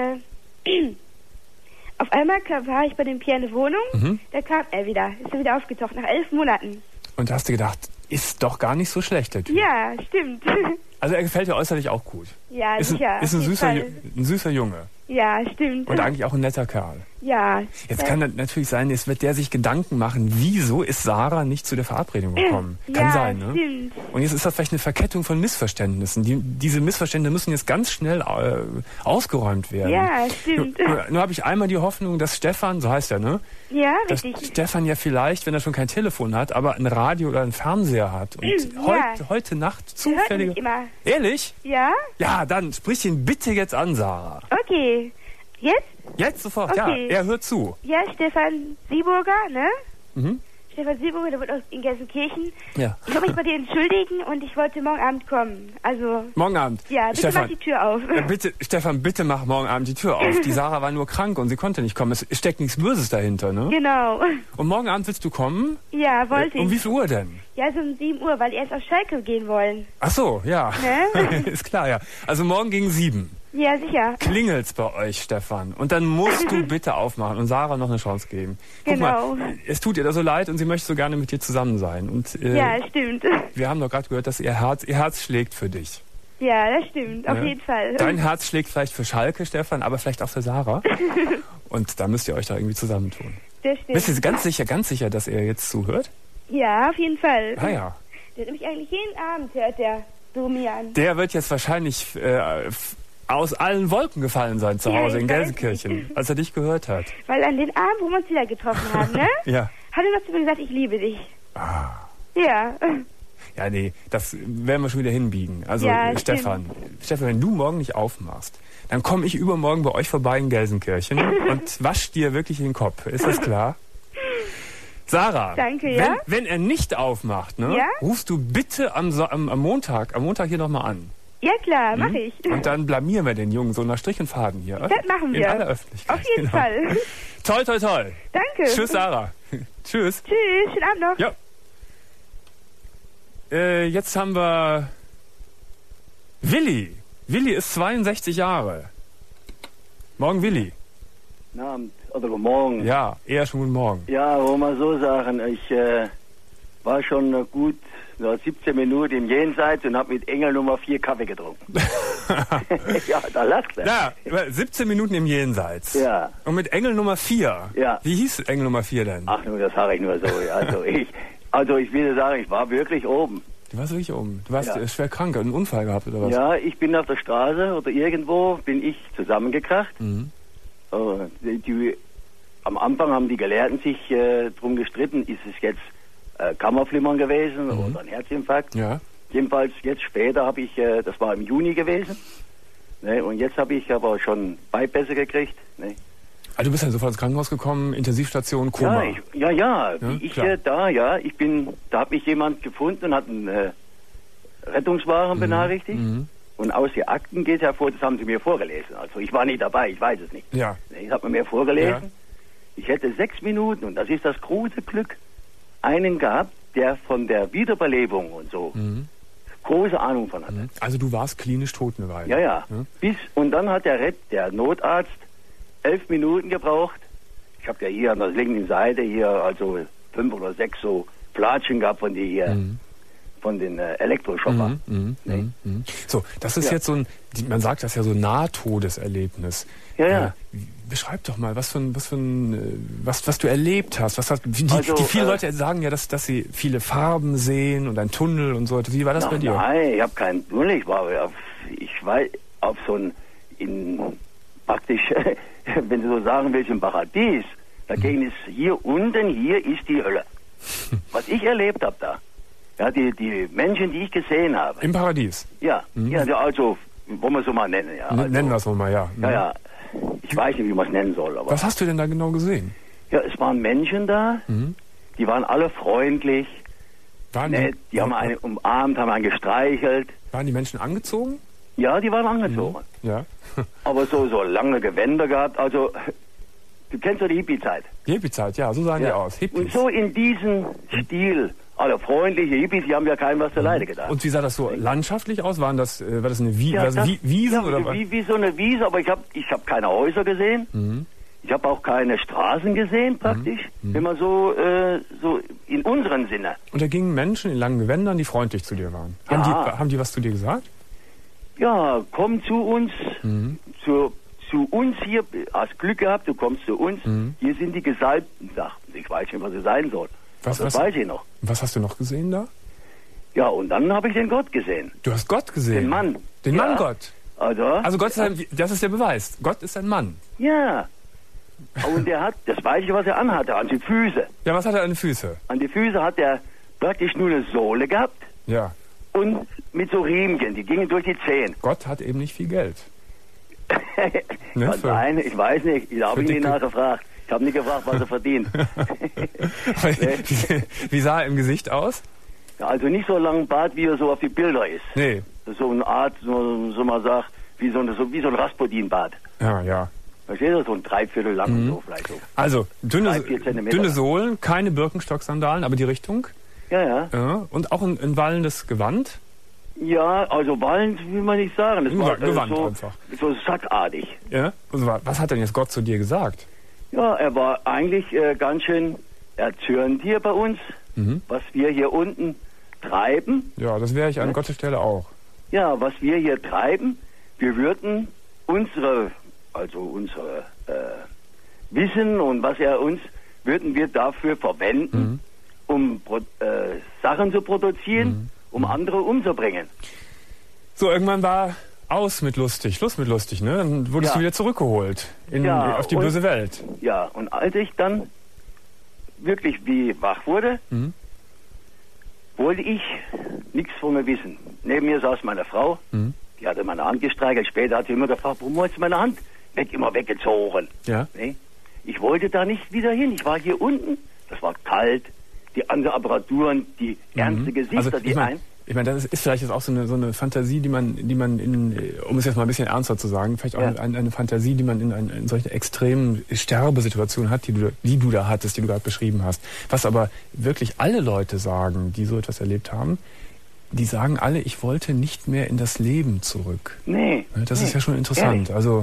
auf einmal war ich bei dem Pierre in der Wohnung. Mhm. Da kam er wieder. Ist er wieder aufgetaucht, nach 11 Monaten. Und da hast du gedacht, ist doch gar nicht so schlecht, der Typ. Ja, stimmt. Also er gefällt dir äußerlich auch gut. Ja, Ist sicher. ein auf jeden Fall. süßer Junge. Ja, stimmt. Und eigentlich auch ein netter Kerl. Ja. Jetzt kann das natürlich sein, jetzt wird der sich Gedanken machen, wieso ist Sarah nicht zu der Verabredung gekommen? Kann ja, sein, ne? Stimmt. Und jetzt ist das vielleicht eine Verkettung von Missverständnissen. Diese Missverständnisse müssen jetzt ganz schnell ausgeräumt werden. Ja, stimmt. Nur habe ich einmal die Hoffnung, dass Stefan, so heißt er, ne? Ja, Dass richtig. Stefan ja vielleicht, wenn er schon kein Telefon hat, aber ein Radio oder einen Fernseher hat. Und heute Nacht Sie hört zufällig... mich immer. Ehrlich? Ja? Ja, dann sprich ihn bitte jetzt an, Sarah. Okay. Jetzt? Jetzt sofort, Okay. ja. Er hört zu. Ja, Stefan Sieburger, ne? Mhm. Stefan Silbermann, der wohnt aus in Gelsenkirchen. Ja. Ich wollte mich bei dir entschuldigen und ich wollte morgen Abend kommen. Also... Morgen Abend? Ja, bitte Stefan, mach die Tür auf. Bitte, Stefan, bitte mach morgen Abend die Tür auf. Die Sarah war nur krank und sie konnte nicht kommen. Es steckt nichts Böses dahinter, ne? Genau. Und morgen Abend willst du kommen? Ja, wollte ich. Um wie viel Uhr denn? Ja, so um 7 Uhr, weil die erst auf Schalke gehen wollen. Ach so, ja. Ne? Ist klar, ja. Also morgen gegen 7. Ja, sicher. Klingelt's bei euch, Stefan. Und dann musst du bitte aufmachen und Sarah noch eine Chance geben. Guck Genau. mal, es tut ihr da so leid und sie möchte so gerne mit dir zusammen sein. Und, Ja, stimmt. wir haben doch gerade gehört, dass ihr Herz schlägt für dich. Ja, das stimmt, auf Ja. jeden Fall. Dein Herz schlägt vielleicht für Schalke, Stefan, aber vielleicht auch für Sarah. Und da müsst ihr euch da irgendwie zusammentun. Das stimmt. Bist du ganz sicher, dass er jetzt zuhört? Ja, auf jeden Fall. Ah ja. Der hat mich eigentlich jeden Abend, hört der so mir an. Der wird jetzt wahrscheinlich aus allen Wolken gefallen sein zu Ja, Hause ich in weiß. Gelsenkirchen, als er dich gehört hat. Weil an den Abend, wo wir uns wieder getroffen haben, ne? Ja. Hat er noch zu mir gesagt, ich liebe dich. Ah. Ja. Ja, nee, das werden wir schon wieder hinbiegen. Also, Ja, Stefan, wenn du morgen nicht aufmachst, dann komme ich übermorgen bei euch vorbei in Gelsenkirchen und wasch dir wirklich den Kopf. Ist das klar? Sarah, Danke, ja? wenn er nicht aufmacht, ne, Ja? rufst du bitte am Montag hier nochmal an. Ja, klar, mach ich. Und dann blamieren wir den Jungen so nach Strich und Faden hier. Das machen wir. In aller Öffentlichkeit. Auf jeden Fall. Toll, toll, toll. Danke. Tschüss, Sarah. Tschüss. Tschüss, schönen Abend noch. Ja. Jetzt haben wir Willi. Willi ist 62 Jahre. Morgen, Willi. Guten Abend oder guten Morgen. Ja, eher schon guten Morgen. Ja, wollen wir so sagen, ich war schon gut 17 Minuten im Jenseits und habe mit Engel Nummer 4 Kaffee getrunken. Ja, da lacht er. Ja, 17 Minuten im Jenseits. Ja. Und mit Engel Nummer 4. Ja. Wie hieß Engel Nummer 4 denn? Ach, nur das sage ich nur so. Also ich will sagen, ich war wirklich oben. Du warst wirklich oben. Du warst Ja. schwer krank, einen Unfall gehabt oder was? Ja, ich bin auf der Straße oder irgendwo, bin ich zusammengekracht. Mhm. Am Anfang haben die Gelehrten sich drum gestritten, ist es jetzt Kammerflimmern gewesen oder ein Herzinfarkt. Ja. Jedenfalls jetzt später habe ich, das war im Juni gewesen, ne, und jetzt habe ich aber schon Beipässe gekriegt. Ne. Also du bist dann sofort ins Krankenhaus gekommen, Intensivstation, Koma. Ja, klar. Da hat mich jemand gefunden und hat einen Rettungswagen benachrichtigt. Und aus den Akten geht hervor, das haben sie mir vorgelesen. Also ich war nicht dabei, ich weiß es nicht. Ja. Ne, ich habe mir vorgelesen. Ja. Ich hätte 6 Minuten, und das ist das große Glück, einen gehabt, der von der Wiederbelebung und so große Ahnung von hatte. Also du warst klinisch tot eine Weile. Ja. Und dann hat der Notarzt 11 Minuten gebraucht. Ich habe ja hier an der linken Seite hier also 5 oder 6 so Platschen gehabt von den Elektroschocker. So, das ist jetzt so man sagt das ja so Nahtodeserlebnis. Ja. Beschreib doch mal, was du erlebt hast. Die viele Leute sagen ja, dass sie viele Farben sehen und ein Tunnel und so. Wie war das bei dir? Nein, ich habe keinen Tunnel. Ich war auf so ein, praktisch, wenn du so sagen willst, im Paradies. Dagegen ist hier ist die Hölle. Was ich erlebt habe da. Ja, die Menschen, die ich gesehen habe. Im Paradies? Ja, also, wollen wir so mal nennen. Ja. Also, nennen wir es mal, ja. Ja. Ich weiß nicht, wie man es nennen soll. Aber was hast du denn da genau gesehen? Ja, es waren Menschen da, die waren alle freundlich, nett, die haben einen umarmt, haben einen gestreichelt. Waren die Menschen angezogen? Ja, die waren angezogen. Ja. Aber so lange Gewänder gehabt, also, du kennst ja die Hippie-Zeit. Die Hippie-Zeit, ja, so sahen die aus. Hippies. Und so in diesem Stil, alle freundliche Hippies, die haben ja keinem was zur Leide getan. Und wie sah das so landschaftlich aus? War das eine Wiese? Oder was? Wie so eine Wiese, aber ich hab keine Häuser gesehen. Ich habe auch keine Straßen gesehen, praktisch. Immer so in unseren Sinne. Und da gingen Menschen in langen Gewändern, die freundlich zu dir waren. Ja. Haben die was zu dir gesagt? Ja, komm zu uns, zu uns hier, hast Glück gehabt, du kommst zu uns. Hier sind die Gesalbten, sagten sie. Ich weiß nicht, was sie sein sollen. Das weiß ich noch. Was hast du noch gesehen da? Ja, und dann habe ich den Gott gesehen. Du hast Gott gesehen? Den Mann. Den Mann Gott? Also Gott ist das ist der Beweis. Gott ist ein Mann. Ja. Und der hat, das weiß ich, was er anhatte, an die Füße. Ja, was hat er an den Füßen? An die Füße hat er praktisch nur eine Sohle gehabt. Ja. Und mit so Riemchen, die gingen durch die Zehen. Gott hat eben nicht viel Geld. Kann sein, ich weiß nicht, ich habe ihn nicht nachgefragt. Ich habe nicht gefragt, was er verdient. Wie sah er im Gesicht aus? Ja, also nicht so lang Bart, wie er so auf die Bilder ist. Nee. Das ist so eine Art, so man sagt, wie so ein Rasputin-Bart. Ja. Verstehst du? So ein Dreiviertel lang so vielleicht so. Also, dünne Sohlen, keine Birkenstock-Sandalen, aber die Richtung? Ja. Und auch ein wallendes Gewand? Ja, also wallend will man nicht sagen. Das war Gewand einfach. So sackartig. Ja? Also, was hat denn jetzt Gott zu dir gesagt? Ja, er war eigentlich ganz schön erzürnt hier bei uns, was wir hier unten treiben. Ja, das wäre ich an Gottes Stelle auch. Ja, was wir hier treiben, wir würden unsere Wissen und was er uns, würden wir dafür verwenden, um Sachen zu produzieren, um andere umzubringen. So, irgendwann war Schluss mit lustig, ne? Dann wurdest du wieder zurückgeholt auf die böse Welt. Ja, und als ich dann wirklich wie wach wurde, wollte ich nichts von mir wissen. Neben mir saß meine Frau, die hatte meine Hand gestreichelt. Später hat sie immer gefragt, warum hast du meine Hand immer weggezogen? Ja. Nee? Ich wollte da nicht wieder hin. Ich war hier unten, das war kalt, die anderen Apparaturen, die ernste Gesichter, also, ich meine, das ist vielleicht jetzt auch so eine Fantasie, die man um es jetzt mal ein bisschen ernster zu sagen, vielleicht auch eine Fantasie, die man in solchen extremen Sterbesituationen hat, die du da hattest, die du gerade beschrieben hast. Was aber wirklich alle Leute sagen, die so etwas erlebt haben, die sagen alle, ich wollte nicht mehr in das Leben zurück. Nee. Das ist ja schon interessant. Ehrlich? Also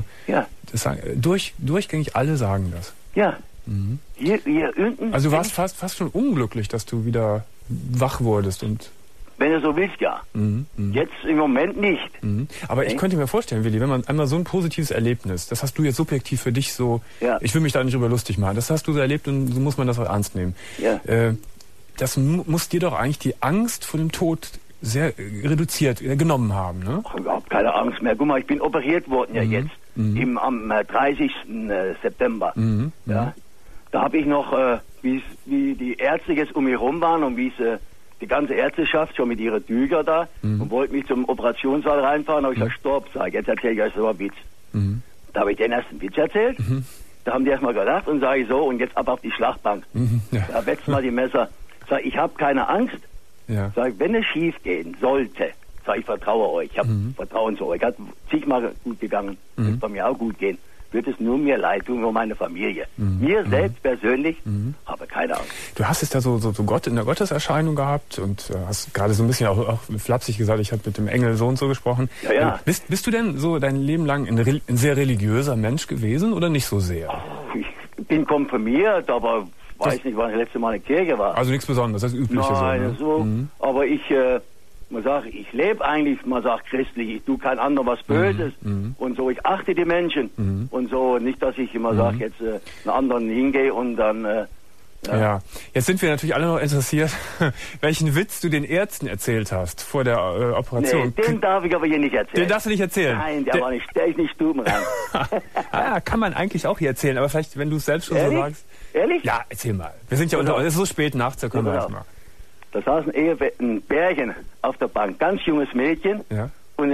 durchgängig alle sagen das. Ja. Hier unten. Also du warst fast schon unglücklich, dass du wieder wach wurdest und... Wenn du so willst, ja. Jetzt im Moment nicht. Aber ich könnte mir vorstellen, Willi, wenn man einmal so ein positives Erlebnis, das hast du jetzt subjektiv für dich so, ich will mich da nicht drüber lustig machen, das hast du so erlebt und so muss man das auch ernst nehmen. Ja. Das muss dir doch eigentlich die Angst vor dem Tod sehr reduziert genommen haben, ne? Ach, überhaupt keine Angst mehr. Guck mal, ich bin operiert worden jetzt, am 30. September. Ja. Da habe ich noch, wie die Ärzte jetzt um mich rum waren und wie es die ganze Ärzteschaft schon mit ihren Tücher da und wollte mich zum Operationssaal reinfahren, habe ich gesagt, stopp, jetzt erzähle ich euch so einen Witz. Da habe ich den ersten Witz erzählt, da haben die erstmal gedacht und sage ich so, und jetzt ab auf die Schlachtbank. Da wetzt mal die Messer. Sag ich habe keine Angst. Sag wenn es schief gehen sollte, sag ich vertraue euch, ich habe Vertrauen zu euch. Hat zigmal gut gegangen, wird bei mir auch gut gehen. Wird es nur mir leid tun, nur meine Familie. Mir selbst persönlich habe keine Angst. Du hast es da so Gott in der Gotteserscheinung gehabt und hast gerade so ein bisschen auch flapsig gesagt, ich habe mit dem Engel so und so gesprochen. Ja. Bist du denn so dein Leben lang ein sehr religiöser Mensch gewesen oder nicht so sehr? Ich bin konfirmiert, aber weiß nicht, wann das letzte Mal in der Kirche war. Also nichts Besonderes, das Übliche. Nein, so, ne? Aber ich... ich lebe eigentlich, christlich, ich tue kein anderer was Böses und so, ich achte die Menschen und so, nicht, dass ich immer sage, jetzt einen anderen hingehe und dann... Ja, jetzt sind wir natürlich alle noch interessiert, welchen Witz du den Ärzten erzählt hast vor der Operation. Nee, den darf ich aber hier nicht erzählen. Den darfst du nicht erzählen? Nein, der ist nicht stubenrein. Kann man eigentlich auch hier erzählen, aber vielleicht, wenn du es selbst schon so sagst... Ehrlich? Ja, erzähl mal. Wir sind ja unter uns, es ist so spät nachts, da können wir erst mal. Da saß ein Bärchen auf der Bank, ganz junges Mädchen und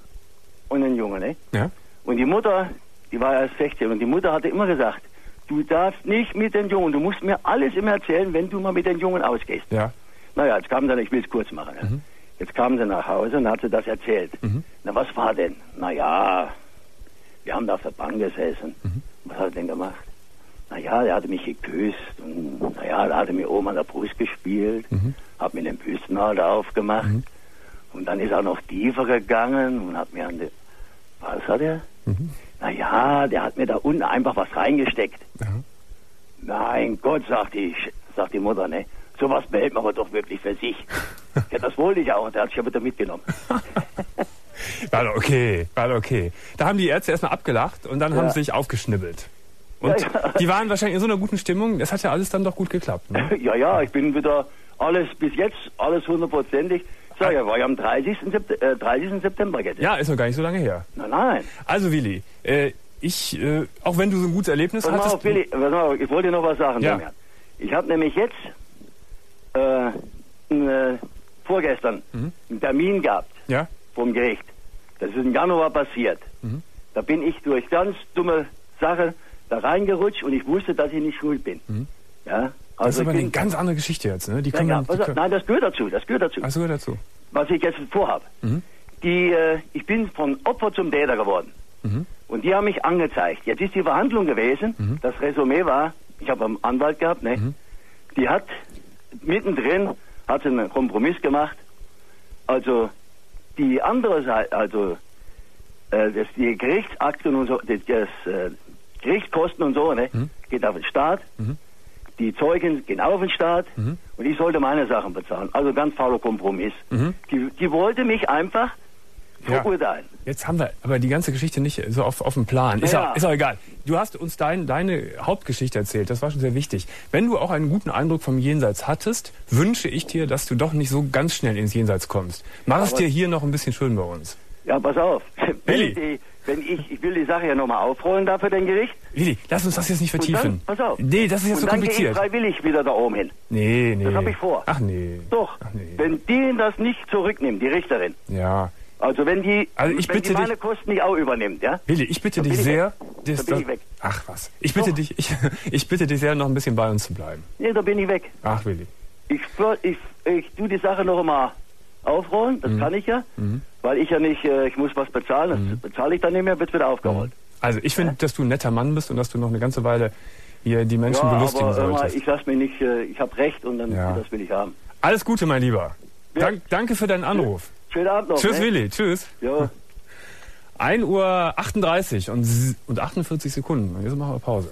ein Junge, ne? Ja. Und die Mutter, die war erst 16 und die Mutter hatte immer gesagt, du darfst nicht mit den Jungen, du musst mir alles immer erzählen, wenn du mal mit den Jungen ausgehst. Ja. Naja, jetzt kam dann, ich will es kurz machen, ne? Jetzt kam sie nach Hause und hat sie das erzählt. Na, was war denn? Naja, wir haben da auf der Bank gesessen. Was hat er denn gemacht? Naja, der hatte mich geküsst und naja, da hatte mir oben an der Brust gespielt, hat mir den Büstenhalter aufgemacht und dann ist er noch tiefer gegangen und hat mir was hat er? Naja, der hat mir da unten einfach was reingesteckt. Mein Gott, sagt die Mutter, ne, sowas behält man aber doch wirklich für sich. Ja, das wollte ich auch, der hat sich ja wieder mitgenommen. War doch okay. Da haben die Ärzte erstmal abgelacht und dann haben sie sich aufgeschnibbelt. Und die waren wahrscheinlich in so einer guten Stimmung, das hat ja alles dann doch gut geklappt, ne? Ja, ich bin wieder bis jetzt alles 100%ig. Sag ja, war ja am 30. September jetzt. Ja, ist noch gar nicht so lange her. Nein. Also Willi, auch wenn du so ein gutes Erlebnis hattest... Pass mal auf, ich wollte dir noch was sagen. Ja. Ich habe nämlich jetzt vorgestern einen Termin gehabt vom Gericht. Das ist im Januar passiert. Da bin ich durch ganz dumme Sache da reingerutscht und ich wusste, dass ich nicht schuld bin. Ja, also das ist aber eine ganz andere Geschichte jetzt, ne? Nein, das gehört dazu. Ach, so gehört dazu. Was ich jetzt vorhabe. Ich bin von Opfer zum Täter geworden. Und die haben mich angezeigt. Jetzt ist die Verhandlung gewesen. Das Resümee war, ich habe einen Anwalt gehabt, ne? Die hat mittendrin einen Kompromiss gemacht. Also die andere Seite, also die Gerichtsakten und so, das Gerichtskosten und so, ne, geht auf den Staat. Die Zeugen gehen auf den Staat und ich sollte meine Sachen bezahlen. Also ganz fauler Kompromiss. Die wollte mich einfach verurteilen. Jetzt haben wir aber die ganze Geschichte nicht so auf dem Plan. Ist auch egal. Du hast uns deine Hauptgeschichte erzählt. Das war schon sehr wichtig. Wenn du auch einen guten Eindruck vom Jenseits hattest, wünsche ich dir, dass du doch nicht so ganz schnell ins Jenseits kommst. Mach es dir hier noch ein bisschen schön bei uns. Ja, pass auf. Willi. Ich will die Sache ja nochmal aufrollen da für den Gericht. Willi, lass uns das jetzt nicht vertiefen. Pass auf. Nee, das ist jetzt so kompliziert. Dann gehe ich freiwillig wieder da oben hin. Nee. Das habe ich vor. Ach nee. Doch. Ach nee. Wenn die das nicht zurücknimmt, die Richterin. Ja. Also wenn die meine Kosten nicht auch übernimmt, ja? Willi, ich bitte dich sehr. Da bin ich weg. Ach was. Ich bitte dich sehr, noch ein bisschen bei uns zu bleiben. Nee, da bin ich weg. Ach, Willi. Ich tue die Sache noch einmal aufrollen, das kann ich ja, weil ich ja nicht, ich muss was bezahlen, das bezahle ich dann nicht mehr, wird wieder aufgerollt. Also ich finde, dass du ein netter Mann bist und dass du noch eine ganze Weile hier die Menschen belustigen solltest. Ich lass mich nicht, ich habe Recht und dann das will ich haben. Alles Gute, mein Lieber. Ja. Danke für deinen Anruf. Schönen Abend noch. Tschüss, Willi. Tschüss. Ja. 1:38 und 48 Sekunden. Und jetzt machen wir Pause.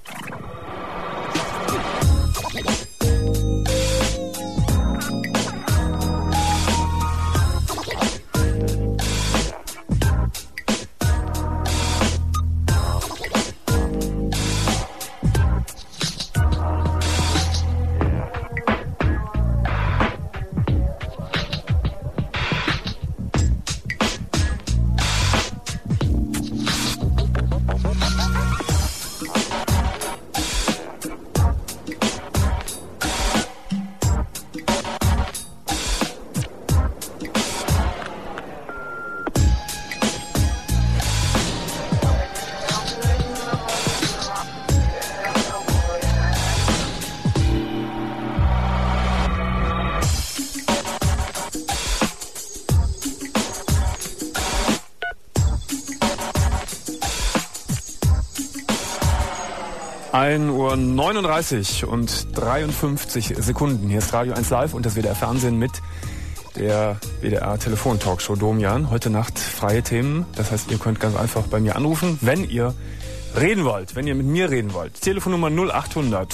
Uhr 39 und 53 Sekunden. Hier ist Radio 1 Live und das WDR Fernsehen mit der WDR Telefon-Talkshow Domian. Heute Nacht freie Themen. Das heißt, ihr könnt ganz einfach bei mir anrufen, wenn ihr reden wollt, wenn ihr mit mir reden wollt. Telefonnummer 0800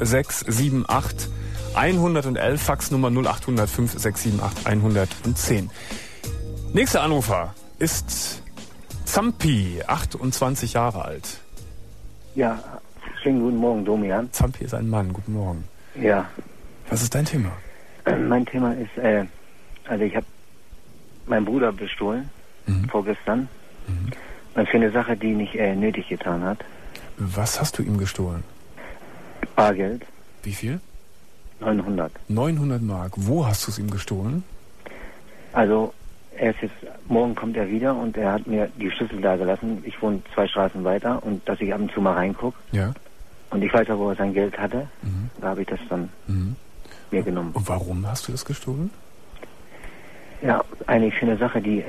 5678 111, Faxnummer 0800 5678 110. Nächster Anrufer ist Zampi, 28 Jahre alt. Ja, schönen guten Morgen, Domian. Zampi ist ein Mann, guten Morgen. Ja. Was ist dein Thema? Mein Thema ist, also ich habe meinen Bruder bestohlen, vorgestern. Und für eine Sache, die nicht nötig getan hat. Was hast du ihm gestohlen? Bargeld. Wie viel? 900. 900 Mark. Wo hast du es ihm gestohlen? Also, morgen kommt er wieder und er hat mir die Schlüssel da gelassen. Ich wohne 2 Straßen weiter und dass ich ab und zu mal reingucke. Ja. Und ich weiß auch, wo er sein Geld hatte. Da habe ich das dann mir genommen. Und warum hast du das gestohlen? Ja, eigentlich für eine Sache, die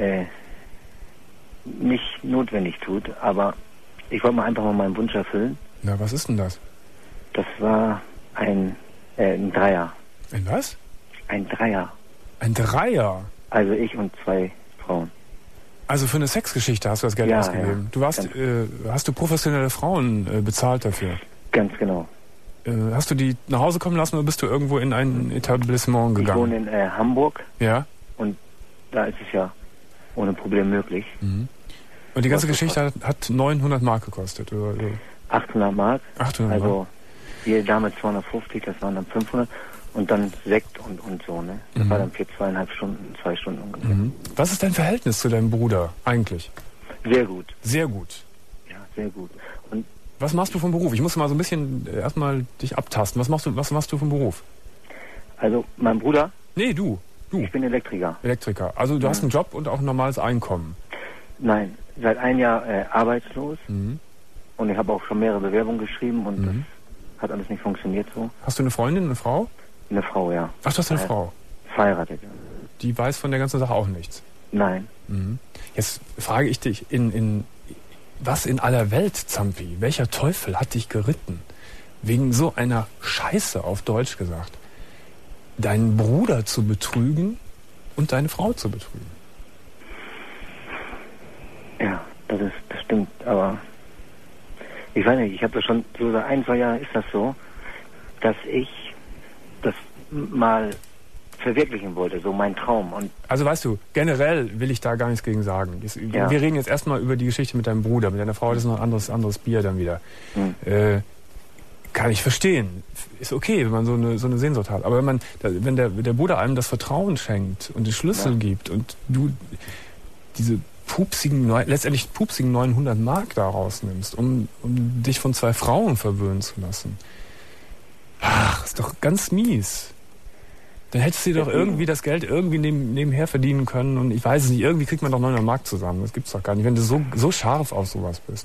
nicht notwendig tut, aber ich wollte mal einfach mal meinen Wunsch erfüllen. Na, was ist denn das? Das war ein Dreier. Ein was? Ein Dreier. Ein Dreier? Also ich und 2 Frauen. Also für eine Sexgeschichte hast du das Geld ausgegeben? Ja, du warst, hast du professionelle Frauen bezahlt dafür? Ganz genau. Hast du die nach Hause kommen lassen oder bist du irgendwo in ein Etablissement gegangen? Ich wohne in Hamburg. Ja. Und da ist es ja ohne Problem möglich. Und die ganze Geschichte hat 900 Mark gekostet? Oder? 800 Mark. 800 also jede Dame 250, das waren dann 500. Und dann Sekt und so, ne? Das war dann für 2,5 Stunden, 2 Stunden ungefähr. Was ist dein Verhältnis zu deinem Bruder eigentlich? Sehr gut. Sehr gut? Ja, sehr gut. Und was machst du vom Beruf? Ich muss mal so ein bisschen erstmal dich abtasten. Was machst du vom Beruf? Also, mein Bruder? Nee, du. Ich bin Elektriker. Elektriker. Also du hast einen Job und auch ein normales Einkommen? Nein, seit 1 Jahr arbeitslos. Und ich habe auch schon mehrere Bewerbungen geschrieben und das hat alles nicht funktioniert so. Hast du eine Freundin, eine Frau? Eine Frau, ja. Ach, du hast eine Frau? Verheiratet, ja. Die weiß von der ganzen Sache auch nichts? Nein. Jetzt frage ich dich, was in aller Welt, Zampi, welcher Teufel hat dich geritten, wegen so einer Scheiße, auf Deutsch gesagt, deinen Bruder zu betrügen und deine Frau zu betrügen? Ja, das stimmt, aber ich weiß nicht, ich habe das schon, so seit 1, 2 Jahren ist das so, dass ich das mal verwirklichen wollte, so mein Traum. Und also weißt du, generell will ich da gar nichts gegen sagen. Wir reden jetzt erstmal über die Geschichte mit deinem Bruder, mit deiner Frau, das ist noch ein anderes Bier dann wieder. Kann ich verstehen. Ist okay, wenn man so eine Sehnsucht hat. Aber wenn der Bruder einem das Vertrauen schenkt und die Schlüssel gibt und du diese letztendlich pupsigen 900 Mark da rausnimmst, um dich von 2 Frauen verwöhnen zu lassen. Ach, ist doch ganz mies. Dann hättest du dir doch irgendwie das Geld irgendwie nebenher verdienen können und ich weiß es nicht, irgendwie kriegt man doch 900 Mark zusammen. Das gibt's doch gar nicht, wenn du so scharf auf sowas bist.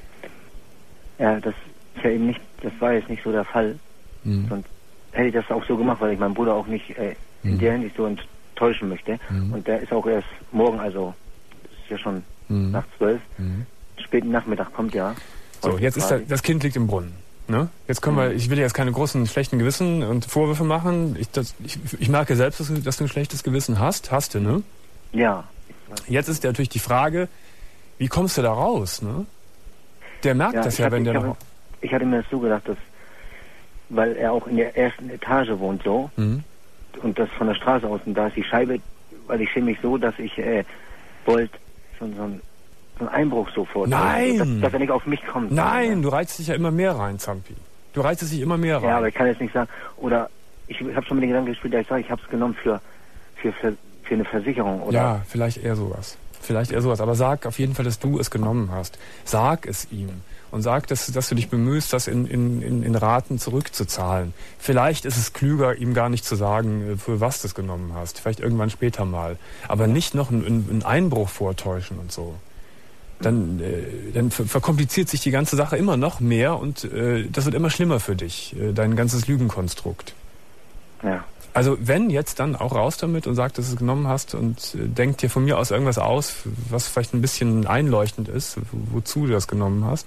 Ja, das ist ja eben nicht, das war jetzt nicht so der Fall. Sonst hätte ich das auch so gemacht, weil ich meinen Bruder auch nicht in der Hinsicht so enttäuschen möchte. Und der ist auch erst morgen, also das ist ja schon nach 12, späten Nachmittag kommt ja. So, jetzt ist das Kind liegt im Brunnen. Ne? Jetzt können wir, ich will jetzt keine großen schlechten Gewissen und Vorwürfe machen. Ich merke selbst, dass du ein schlechtes Gewissen hast. Hast du, ne? Ja. Jetzt ist natürlich die Frage, wie kommst du da raus, ne? Der merkt das ja, wenn der noch... Ich hatte mir das so gedacht, dass, weil er auch in der ersten Etage wohnt so, und das von der Straße aus, und da ist die Scheibe, weil ich schäme mich so, dass ich wollte schon so ein Einbruch sofort. Nein! Dass er nicht auf mich kommt. Nein, du reizt dich ja immer mehr rein, Zampi. Du reizt dich immer mehr rein. Ja, aber ich kann jetzt nicht sagen, oder ich habe schon mit den Gedanken gespielt, dass ich sage, ich habe es genommen für eine Versicherung, oder? Ja, vielleicht eher sowas. Aber sag auf jeden Fall, dass du es genommen hast. Sag es ihm. Und sag, dass du dich bemühst, das in Raten zurückzuzahlen. Vielleicht ist es klüger, ihm gar nicht zu sagen, für was du es genommen hast. Vielleicht irgendwann später mal. Aber nicht noch einen Einbruch vortäuschen und so. Dann verkompliziert sich die ganze Sache immer noch mehr und das wird immer schlimmer für dich, dein ganzes Lügenkonstrukt. Ja. Also wenn jetzt dann auch raus damit und sag, dass du es genommen hast und denk dir von mir aus irgendwas aus, was vielleicht ein bisschen einleuchtend ist, wozu du das genommen hast.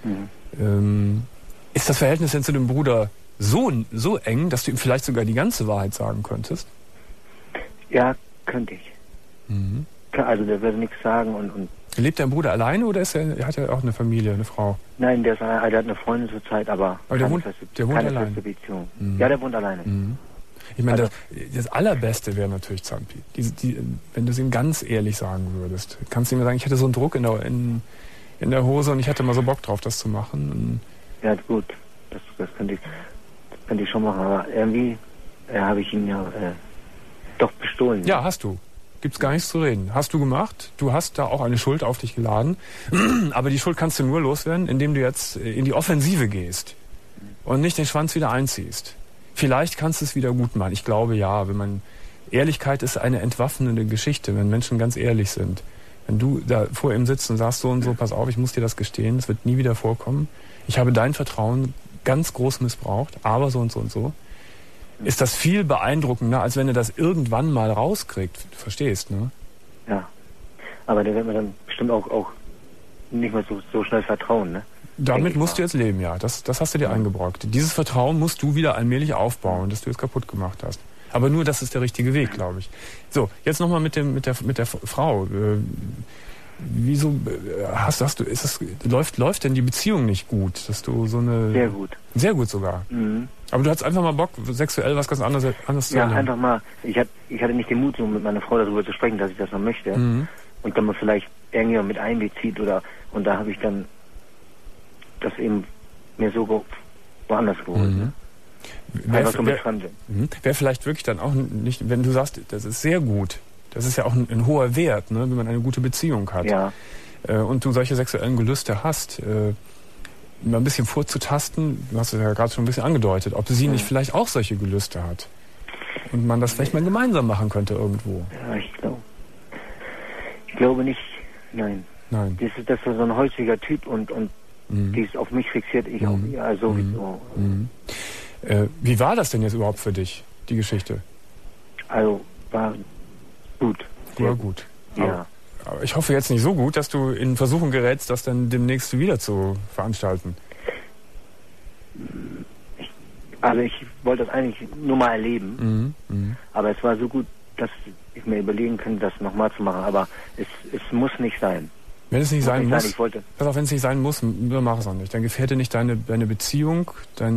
Ist das Verhältnis denn zu dem Bruder so eng, dass du ihm vielleicht sogar die ganze Wahrheit sagen könntest? Ja, könnte ich. Also der würde nichts sagen und Lebt dein Bruder alleine oder hat er auch eine Familie, eine Frau? Nein, der hat eine Freundin zurzeit, aber der wohnt alleine. Feste Beziehung. Ja, der wohnt alleine. Ich meine, das Allerbeste wäre natürlich, Zampi, wenn du es ihm ganz ehrlich sagen würdest. Kannst du ihm sagen, ich hatte so einen Druck in der Hose und ich hatte mal so Bock drauf, das zu machen. Ja, gut, das könnte ich schon machen, aber irgendwie habe ich ihn ja doch bestohlen. Ja, hast du. Gibt's gar nichts zu reden. Hast du gemacht. Du hast da auch eine Schuld auf dich geladen. Aber die Schuld kannst du nur loswerden, indem du jetzt in die Offensive gehst und nicht den Schwanz wieder einziehst. Vielleicht kannst du es wieder gut machen. Ich glaube ja, Ehrlichkeit ist eine entwaffnende Geschichte, wenn Menschen ganz ehrlich sind. Wenn du da vor ihm sitzt und sagst so und so, pass auf, ich muss dir das gestehen, das wird nie wieder vorkommen. Ich habe dein Vertrauen ganz groß missbraucht, aber so und so und so. Ist das viel beeindruckender, als wenn er das irgendwann mal rauskriegt. Du verstehst, ne? Ja. Aber der wird mir dann bestimmt auch nicht mehr so schnell vertrauen, ne? Damit musst du jetzt leben, ja. Das hast du dir eingebrockt. Dieses Vertrauen musst du wieder allmählich aufbauen, das du jetzt kaputt gemacht hast. Aber nur das ist der richtige Weg, glaube ich. So, jetzt nochmal mit der Frau. Wieso läuft denn die Beziehung nicht gut? Dass du so eine... Sehr gut. Sehr gut sogar. Aber du hattest einfach mal Bock, sexuell was ganz anderes zu erleben. Ja, einfach mal. Ich hatte nicht den Mut, so mit meiner Frau darüber zu sprechen, dass ich das noch möchte. Und dann mal vielleicht irgendjemand mit einbezieht und da habe ich dann das eben mir so woanders geholt. Ne? Wäre vielleicht wirklich dann auch nicht, wenn du sagst, das ist sehr gut. Das ist ja auch ein hoher Wert, ne, wenn man eine gute Beziehung hat. Ja. Und du solche sexuellen Gelüste hast, mal ein bisschen vorzutasten, du hast es ja gerade schon ein bisschen angedeutet, ob sie nicht vielleicht auch solche Gelüste hat. Und man das vielleicht mal gemeinsam machen könnte irgendwo. Ja, ich glaube nicht, nein. Das ist so ein holziger Typ und Die ist auf mich fixiert, ich auf ihr, also sowieso. Wie war das denn jetzt überhaupt für dich, die Geschichte? Also, war gut. War gut. Ja. Aber ich hoffe jetzt nicht so gut, dass du in Versuchung gerätst, das dann demnächst wieder zu veranstalten. Also ich wollte das eigentlich nur mal erleben, aber es war so gut, dass ich mir überlegen könnte, das nochmal zu machen, aber es muss nicht sein. Wenn es nicht sein muss, ich wollte. pass auf, wenn es nicht sein muss, dann mach es auch nicht. Dann gefährde nicht deine Beziehung,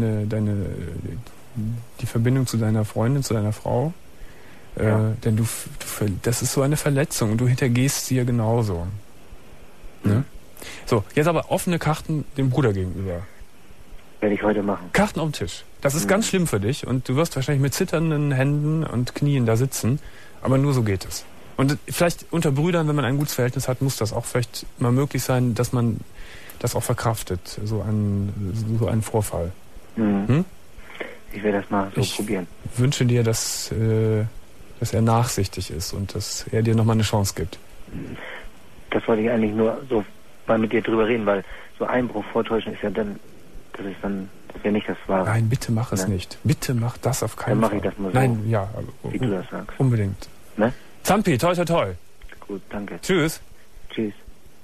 die Verbindung zu deiner Freundin, zu deiner Frau. Denn das ist so eine Verletzung und du hintergehst sie ja genauso. Ne? So, jetzt aber offene Karten dem Bruder gegenüber. Werde ich heute machen. Karten auf dem Tisch. Das ist ganz schlimm für dich und du wirst wahrscheinlich mit zitternden Händen und Knien da sitzen, aber nur so geht es. Und vielleicht unter Brüdern, wenn man ein gutes Verhältnis hat, muss das auch vielleicht mal möglich sein, dass man das auch verkraftet, so einen Vorfall. Ich werde das mal so probieren. Ich wünsche dir, dass er nachsichtig ist und dass er dir nochmal eine Chance gibt. Das wollte ich eigentlich nur so mal mit dir drüber reden, weil so Einbruch vortäuschen ist ja dann, das wäre nicht das Wahre. Nein, bitte mach es nicht. Bitte mach das auf keinen Fall. Dann mache ich das mal so. Nein, ja. Wie du das sagst. Unbedingt. Ne? Zampi, toi, toi, toi. Gut, danke. Tschüss. Tschüss.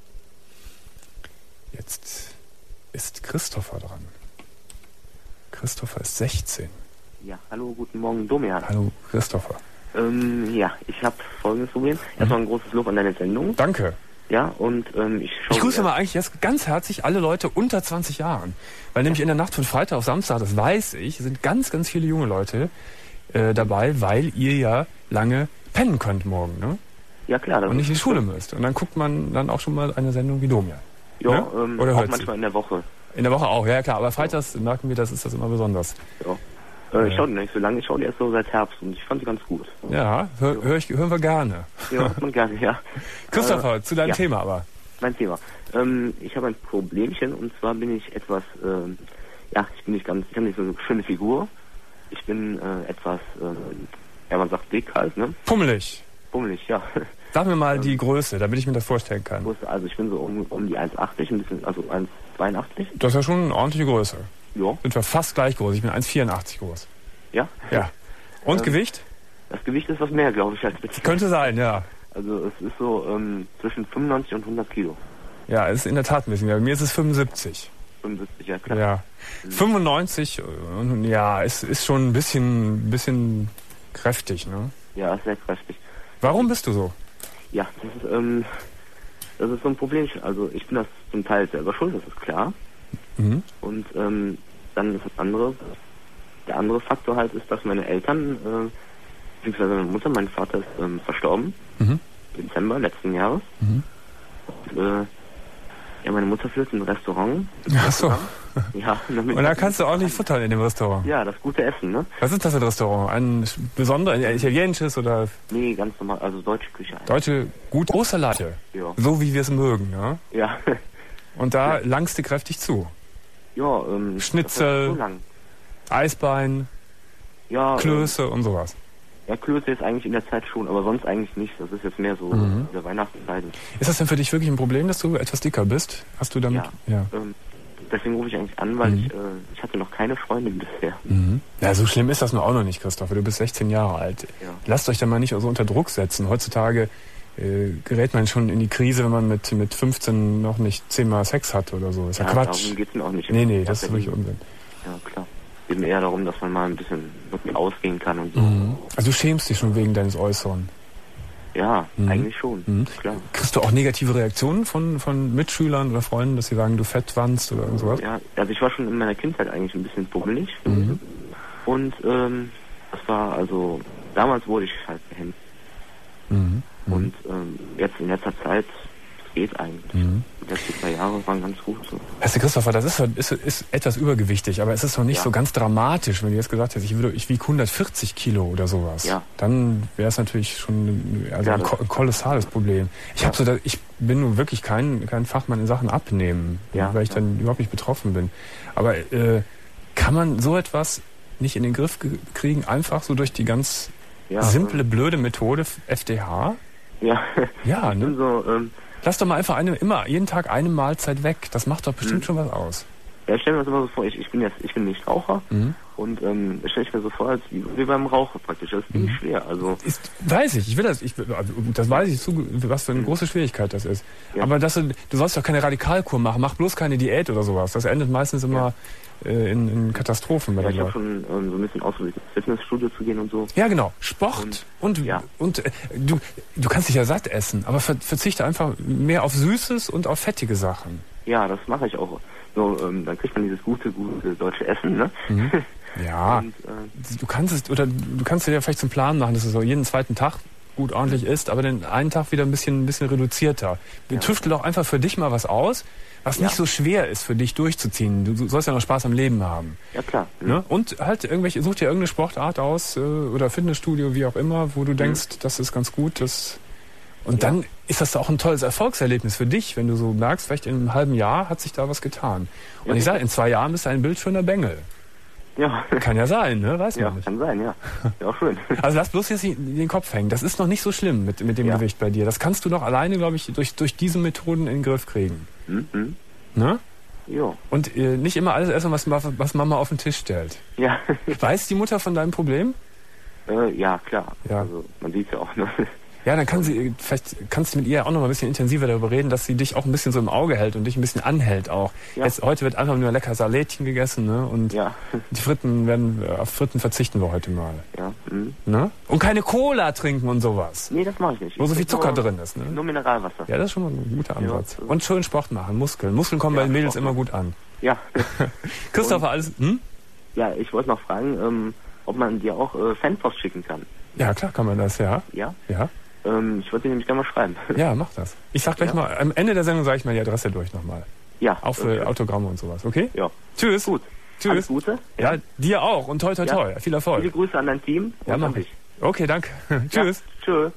Jetzt ist Christopher dran. Christopher ist 16. Ja, hallo, guten Morgen, Domian. Hallo, Christopher. Ja, ich habe folgendes Problem. Erstmal ein großes Lob an deine Sendung. Danke. Ja, und ich grüße mal eigentlich jetzt ganz herzlich alle Leute unter 20 Jahren. Weil nämlich in der Nacht von Freitag auf Samstag, das weiß ich, sind ganz, ganz viele junge Leute dabei, weil ihr ja lange pennen könnt morgen, ne? Ja, klar. Und nicht in die Schule müsst. Und dann guckt man dann auch schon mal eine Sendung wie Domian. Ja, ne? Oder auch hört manchmal in der Woche. In der Woche auch, ja klar. Aber freitags merken wir, das ist das immer besonders. Ja. Ich schaue die nicht so lange, ich schaue die erst so seit Herbst und ich fand sie ganz gut. Ja, hören wir gerne. Ja, hört man gerne, ja. Christopher, zu deinem Thema aber. Mein Thema. Ich habe ein Problemchen und zwar bin ich etwas, ich habe nicht so eine schöne Figur. Ich bin etwas, man sagt dick halt, ne? Pummelig. Pummelig, ja. Sag mir mal die Größe, damit ich mir das vorstellen kann. Also ich bin so um die 1,80, ein bisschen, also 1,82. Das ist ja schon eine ordentliche Größe. Ja. Sind wir fast gleich groß. Ich bin 1,84 groß. Ja? Ja. Und Gewicht? Das Gewicht ist was mehr, glaube ich, als bitte. Könnte sein, ja. Also es ist so zwischen 95 und 100 Kilo. Ja, es ist in der Tat ein bisschen. Bei mir ist es 75. 75, ja klar. Ja. 95, ja, es ist schon ein bisschen kräftig, ne? Ja, sehr kräftig. Warum bist du so? Ja, das ist so ein Problem. Also ich bin das zum Teil selber schuld, das ist klar. Und dann ist das andere. Der andere Faktor halt ist, dass meine Eltern, beziehungsweise meine Mutter, mein Vater ist verstorben. Im Dezember letzten Jahres. Und, meine Mutter führt ein Restaurant. Ach so. Ja, und da kannst du auch nicht futtern in dem Restaurant. Ja, das gute Essen, ne? Was ist das für ein Restaurant? Ein besonderes, ein italienisches oder? Nee, ganz normal, also deutsche Küche. Deutsche, gut große Latte. Ja. So wie wir es mögen, ne? Ja. Und da langst du kräftig zu. Ja, Schnitzel, so lang. Eisbein, ja, Klöße und sowas. Ja, Klöße ist eigentlich in der Zeit schon, aber sonst eigentlich nicht. Das ist jetzt mehr so in der Weihnachtszeit. Ist das denn für dich wirklich ein Problem, dass du etwas dicker bist? Hast du damit? Ja. Deswegen rufe ich eigentlich an, weil ich hatte noch keine Freundin bisher. Ja, so schlimm ist das nur auch noch nicht, Christopher. Du bist 16 Jahre alt. Ja. Lasst euch da mal nicht so unter Druck setzen. Heutzutage gerät man schon in die Krise, wenn man mit 15 noch nicht 10-mal Sex hat oder so. Ist ja Quatsch. Darum geht's mir auch nicht. Nee, das ist wirklich Unsinn. Ja, klar. Es geht mir eher darum, dass man mal ein bisschen wirklich ausgehen kann und so. Also du schämst dich schon wegen deines Äußeren? Ja, eigentlich schon. Klar. Kriegst du auch negative Reaktionen von Mitschülern oder Freunden, dass sie sagen, du fettwanst oder sowas? Ja, also ich war schon in meiner Kindheit eigentlich ein bisschen pummelig. Und das war also, damals wurde ich halt gehemmt. Und jetzt in letzter Zeit geht eigentlich. Die letzten 2 Jahre waren ganz gut. So. Weißt du, Christopher, das ist etwas übergewichtig, aber es ist noch nicht so ganz dramatisch. Wenn du jetzt gesagt hättest, ich wiege 140 Kilo oder sowas, dann wäre es natürlich schon ein kolossales Problem. Ich bin nun wirklich kein Fachmann in Sachen Abnehmen, weil ich dann überhaupt nicht betroffen bin. Aber kann man so etwas nicht in den Griff kriegen, einfach so durch die ganz simple, blöde Methode FDH? Ja, ja, ne? So, Lass doch mal einfach jeden Tag eine Mahlzeit weg. Das macht doch bestimmt schon was aus. Ja, ich stelle mir das immer so vor, ich bin nicht Raucher und stelle ich mir so vor, als wie beim Rauchen praktisch. Das ist ziemlich schwer. Also weiß ich, das weiß ich, was für eine große Schwierigkeit das ist. Ja. Aber du sollst doch keine Radikalkur machen, mach bloß keine Diät oder sowas. Das endet meistens immer in Katastrophen bei ich habe schon so ein bisschen ausprobiert, ins Fitnessstudio zu gehen und so. Ja, genau. Sport und du kannst dich ja satt essen, aber verzichte einfach mehr auf Süßes und auf fettige Sachen. Ja, das mache ich auch. So, dann kriegt man dieses gute deutsche Essen, ne? Mhm. Ja. Und, du kannst dir ja vielleicht zum Plan machen, dass du so jeden zweiten Tag gut ordentlich isst, aber den einen Tag wieder ein bisschen reduzierter. Tüftel doch einfach für dich mal was aus, was nicht so schwer ist für dich durchzuziehen. Du sollst ja noch Spaß am Leben haben. Ja, klar. Ne? Und halt such dir irgendeine Sportart aus oder Fitnessstudio, wie auch immer, wo du denkst, das ist ganz gut, und dann ist das auch ein tolles Erfolgserlebnis für dich, wenn du so merkst, vielleicht in einem halben Jahr hat sich da was getan. Und ich sage, in 2 Jahren bist du ein bildschöner Bengel. Ja. Kann ja sein, ne? Weiß man nicht. Kann sein, ja. Ja, auch schön. Also lass bloß jetzt den Kopf hängen. Das ist noch nicht so schlimm mit dem Gewicht bei dir. Das kannst du doch alleine, glaube ich, durch diese Methoden in den Griff kriegen. Mhm. Ne? Ja. Und nicht immer alles essen, was Mama auf den Tisch stellt. Ja. Weiß die Mutter von deinem Problem? Ja, klar. Ja. Also man sieht ja auch, ne? Ja, dann vielleicht kannst du mit ihr auch noch mal ein bisschen intensiver darüber reden, dass sie dich auch ein bisschen so im Auge hält und dich ein bisschen anhält auch. Ja. Heute wird einfach nur lecker Salätchen gegessen, ne? Und die auf Fritten verzichten wir heute mal. Ja. Ne? Und keine Cola trinken und sowas. Nee, das mache ich nicht. Wo so viel Zucker drin ist, ne? Nur Mineralwasser. Ja, das ist schon mal ein guter Ansatz. Ja, und schön Sport machen, Muskeln. Muskeln kommen bei den Mädels immer gut an. Ja. Christopher, alles... Ja, ich wollte noch fragen, ob man dir auch Fanpost schicken kann. Ja, klar kann man das, ja. Ja? Ja. Ich wollte dir nämlich gerne mal schreiben. Ja, mach das. Ich sag gleich mal, am Ende der Sendung sage ich mal die Adresse durch nochmal. Ja. Auch für Autogramme und sowas, okay? Ja. Tschüss. Gut. Tschüss. Alles Gute. Ja, dir auch und toi toi toi. Viel Erfolg. Viele Grüße an dein Team. Ja, mach ich. Okay, danke. Tschüss. Tschüss.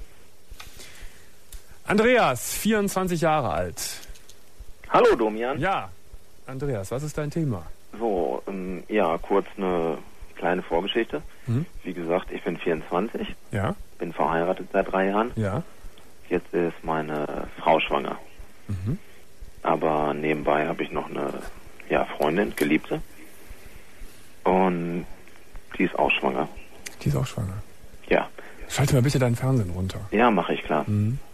Andreas, 24 Jahre alt. Hallo Domian. Ja. Andreas, was ist dein Thema? So, kurz eine kleine Vorgeschichte. Wie gesagt, ich bin 24. Ja. Bin verheiratet seit 3 Jahren. Ja. Jetzt ist meine Frau schwanger. Aber nebenbei habe ich noch eine Freundin, Geliebte. Und die ist auch schwanger. Die ist auch schwanger? Ja. Schalte mal bitte deinen Fernsehen runter. Ja, mache ich, klar.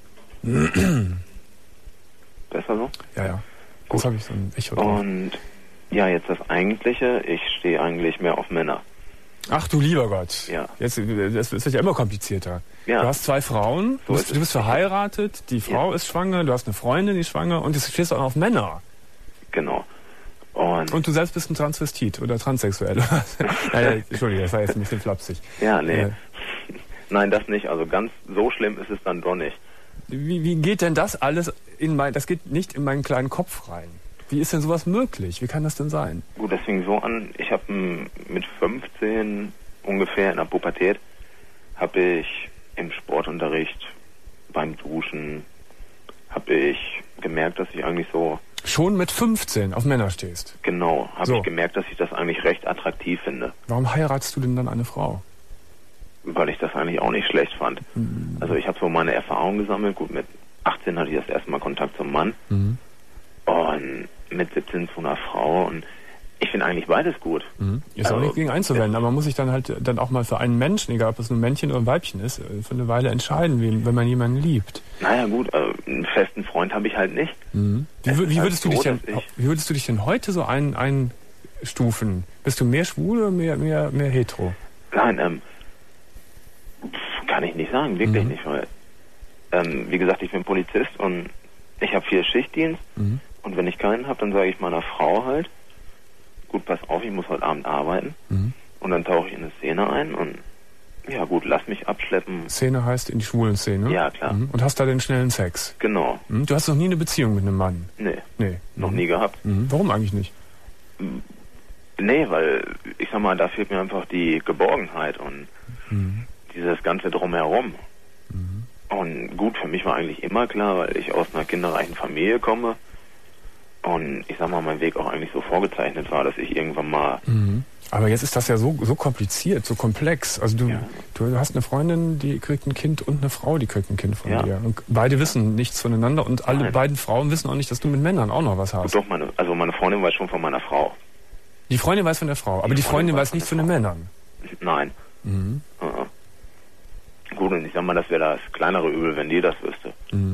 Besser so? Ja. Gut. Habe ich so ein Echo drauf. Und jetzt das Eigentliche. Ich stehe eigentlich mehr auf Männer. Ach du lieber Gott. Ja. Jetzt, das wird ja immer komplizierter. Ja. Du hast 2 Frauen, du bist verheiratet, die Frau ist schwanger, du hast eine Freundin, die ist schwanger und jetzt stehst du auch auf Männer. Genau. Und du selbst bist ein Transvestit oder transsexuell. Nein, Entschuldigung, das war jetzt ein bisschen flapsig. Ja, nee. Nein, das nicht. Also ganz so schlimm ist es dann doch nicht. Wie geht denn das alles das geht nicht in meinen kleinen Kopf rein. Wie ist denn sowas möglich? Wie kann das denn sein? Gut, das fing so an, ich habe mit 15 ungefähr in der Pubertät, habe ich im Sportunterricht, beim Duschen, habe ich gemerkt, dass ich eigentlich so... Schon mit 15 auf Männer stehst? Genau, habe ich gemerkt, dass ich das eigentlich recht attraktiv finde. Warum heiratest du denn dann eine Frau? Weil ich das eigentlich auch nicht schlecht fand. Also ich habe so meine Erfahrungen gesammelt. Gut, mit 18 hatte ich das erste Mal Kontakt zum Mann. Und mit 17 zu einer Frau. Und ich finde eigentlich beides gut. Ist auch nicht gegen einzuwenden, aber man muss sich dann auch mal für einen Menschen, egal ob es ein Männchen oder ein Weibchen ist, für eine Weile entscheiden, wenn man jemanden liebt. Naja gut, einen festen Freund habe ich halt nicht. Wie würdest du dich denn heute so einstufen? Bist du mehr schwul oder mehr hetero? Nein, kann ich nicht sagen, wirklich nicht, weil wie gesagt, ich bin Polizist und ich habe 4 Schichtdienst und wenn ich keinen habe, dann sage ich meiner Frau halt, gut, pass auf, ich muss heute Abend arbeiten und dann tauche ich in eine Szene ein und ja gut, lass mich abschleppen. Szene heißt in die schwulen Szene? Ja, klar. Und hast da den schnellen Sex? Genau. Du hast noch nie eine Beziehung mit einem Mann? Nee. Noch nie gehabt. Warum eigentlich nicht? Nee, weil, ich sag mal, da fehlt mir einfach die Geborgenheit und dieses Ganze drumherum. Und gut, für mich war eigentlich immer klar, weil ich aus einer kinderreichen Familie komme Und ich sag mal, mein Weg auch eigentlich so vorgezeichnet war, dass ich irgendwann mal... Aber jetzt ist das ja so kompliziert, so komplex. Also du hast eine Freundin, die kriegt ein Kind und eine Frau, die kriegt ein Kind von dir. Und beide wissen nichts voneinander und alle beiden Frauen wissen auch nicht, dass du mit Männern auch noch was hast. Doch, meine Freundin weiß schon von meiner Frau. Die Freundin weiß von der Frau, aber die Freundin weiß nichts von den Männern. Nein. Gut, und ich sag mal, das wäre das kleinere Übel, wenn die das wüsste.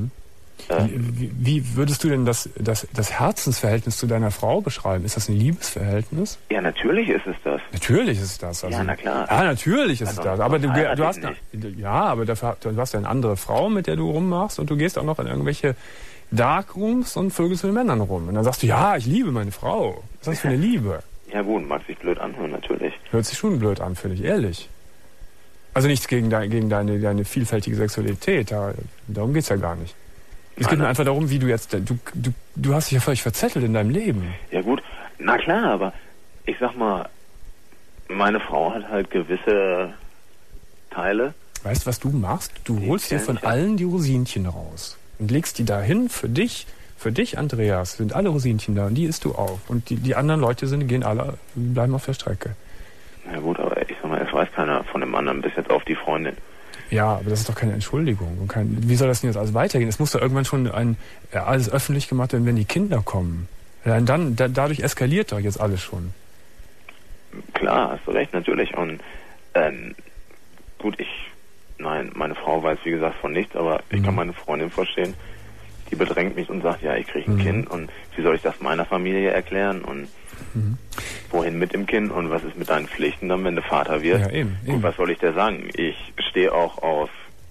Wie würdest du denn das Herzensverhältnis zu deiner Frau beschreiben? Ist das ein Liebesverhältnis? Ja, natürlich ist es das. Natürlich ist es das. Also, ja, na klar. Ja, natürlich ist es das. Aber du hast aber du hast eine andere Frau, mit der du rummachst und du gehst auch noch in irgendwelche Darkrooms und vögelst mit Männern rum. Und dann sagst du, ja, ich liebe meine Frau. Was ist das für eine Liebe? Ja gut, mag sich blöd anhören, natürlich. Hört sich schon blöd an, finde ich, ehrlich. Also nichts gegen deine vielfältige Sexualität, darum geht's ja gar nicht. Es geht nur einfach darum, wie du jetzt, du hast dich ja völlig verzettelt in deinem Leben. Ja gut, na klar, aber ich sag mal, meine Frau hat halt gewisse Teile. Weißt du, was du machst? Du holst dir von allen die Rosinchen raus und legst die dahin für dich, Andreas, sind alle Rosinchen da und die isst du auf. Und die anderen Leute bleiben auf der Strecke. Ja gut, aber ich sag mal, es weiß keiner von dem anderen, bis jetzt auf die Freundin. Ja, aber das ist doch keine Entschuldigung. Und wie soll das denn jetzt alles weitergehen? Es muss doch irgendwann schon alles öffentlich gemacht werden, wenn die Kinder kommen. Ja, und dadurch eskaliert doch jetzt alles schon. Klar, hast du recht, natürlich. Und gut, meine Frau weiß, wie gesagt, von nichts, aber ich kann meine Freundin verstehen, die bedrängt mich und sagt, ja, ich kriege ein Kind und wie soll ich das meiner Familie erklären und wohin mit dem Kind und was ist mit deinen Pflichten dann, wenn du Vater wirst? Ja, eben. Und was soll ich dir sagen? Ich stehe auch auf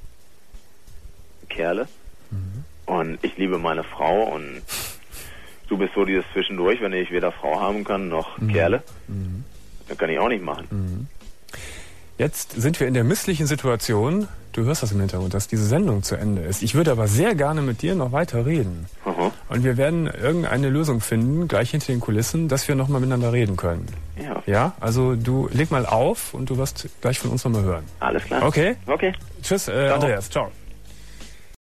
Kerle und ich liebe meine Frau und du bist so dieses Zwischendurch, wenn ich weder Frau haben kann noch Kerle. Das kann ich auch nicht machen. Jetzt sind wir in der misslichen Situation, du hörst das im Hintergrund, dass diese Sendung zu Ende ist. Ich würde aber sehr gerne mit dir noch weiter reden. Und wir werden irgendeine Lösung finden, gleich hinter den Kulissen, dass wir nochmal miteinander reden können. Ja. Ja? Also du leg mal auf und du wirst gleich von uns nochmal hören. Alles klar. Okay? Okay. Tschüss, Andreas. Ciao.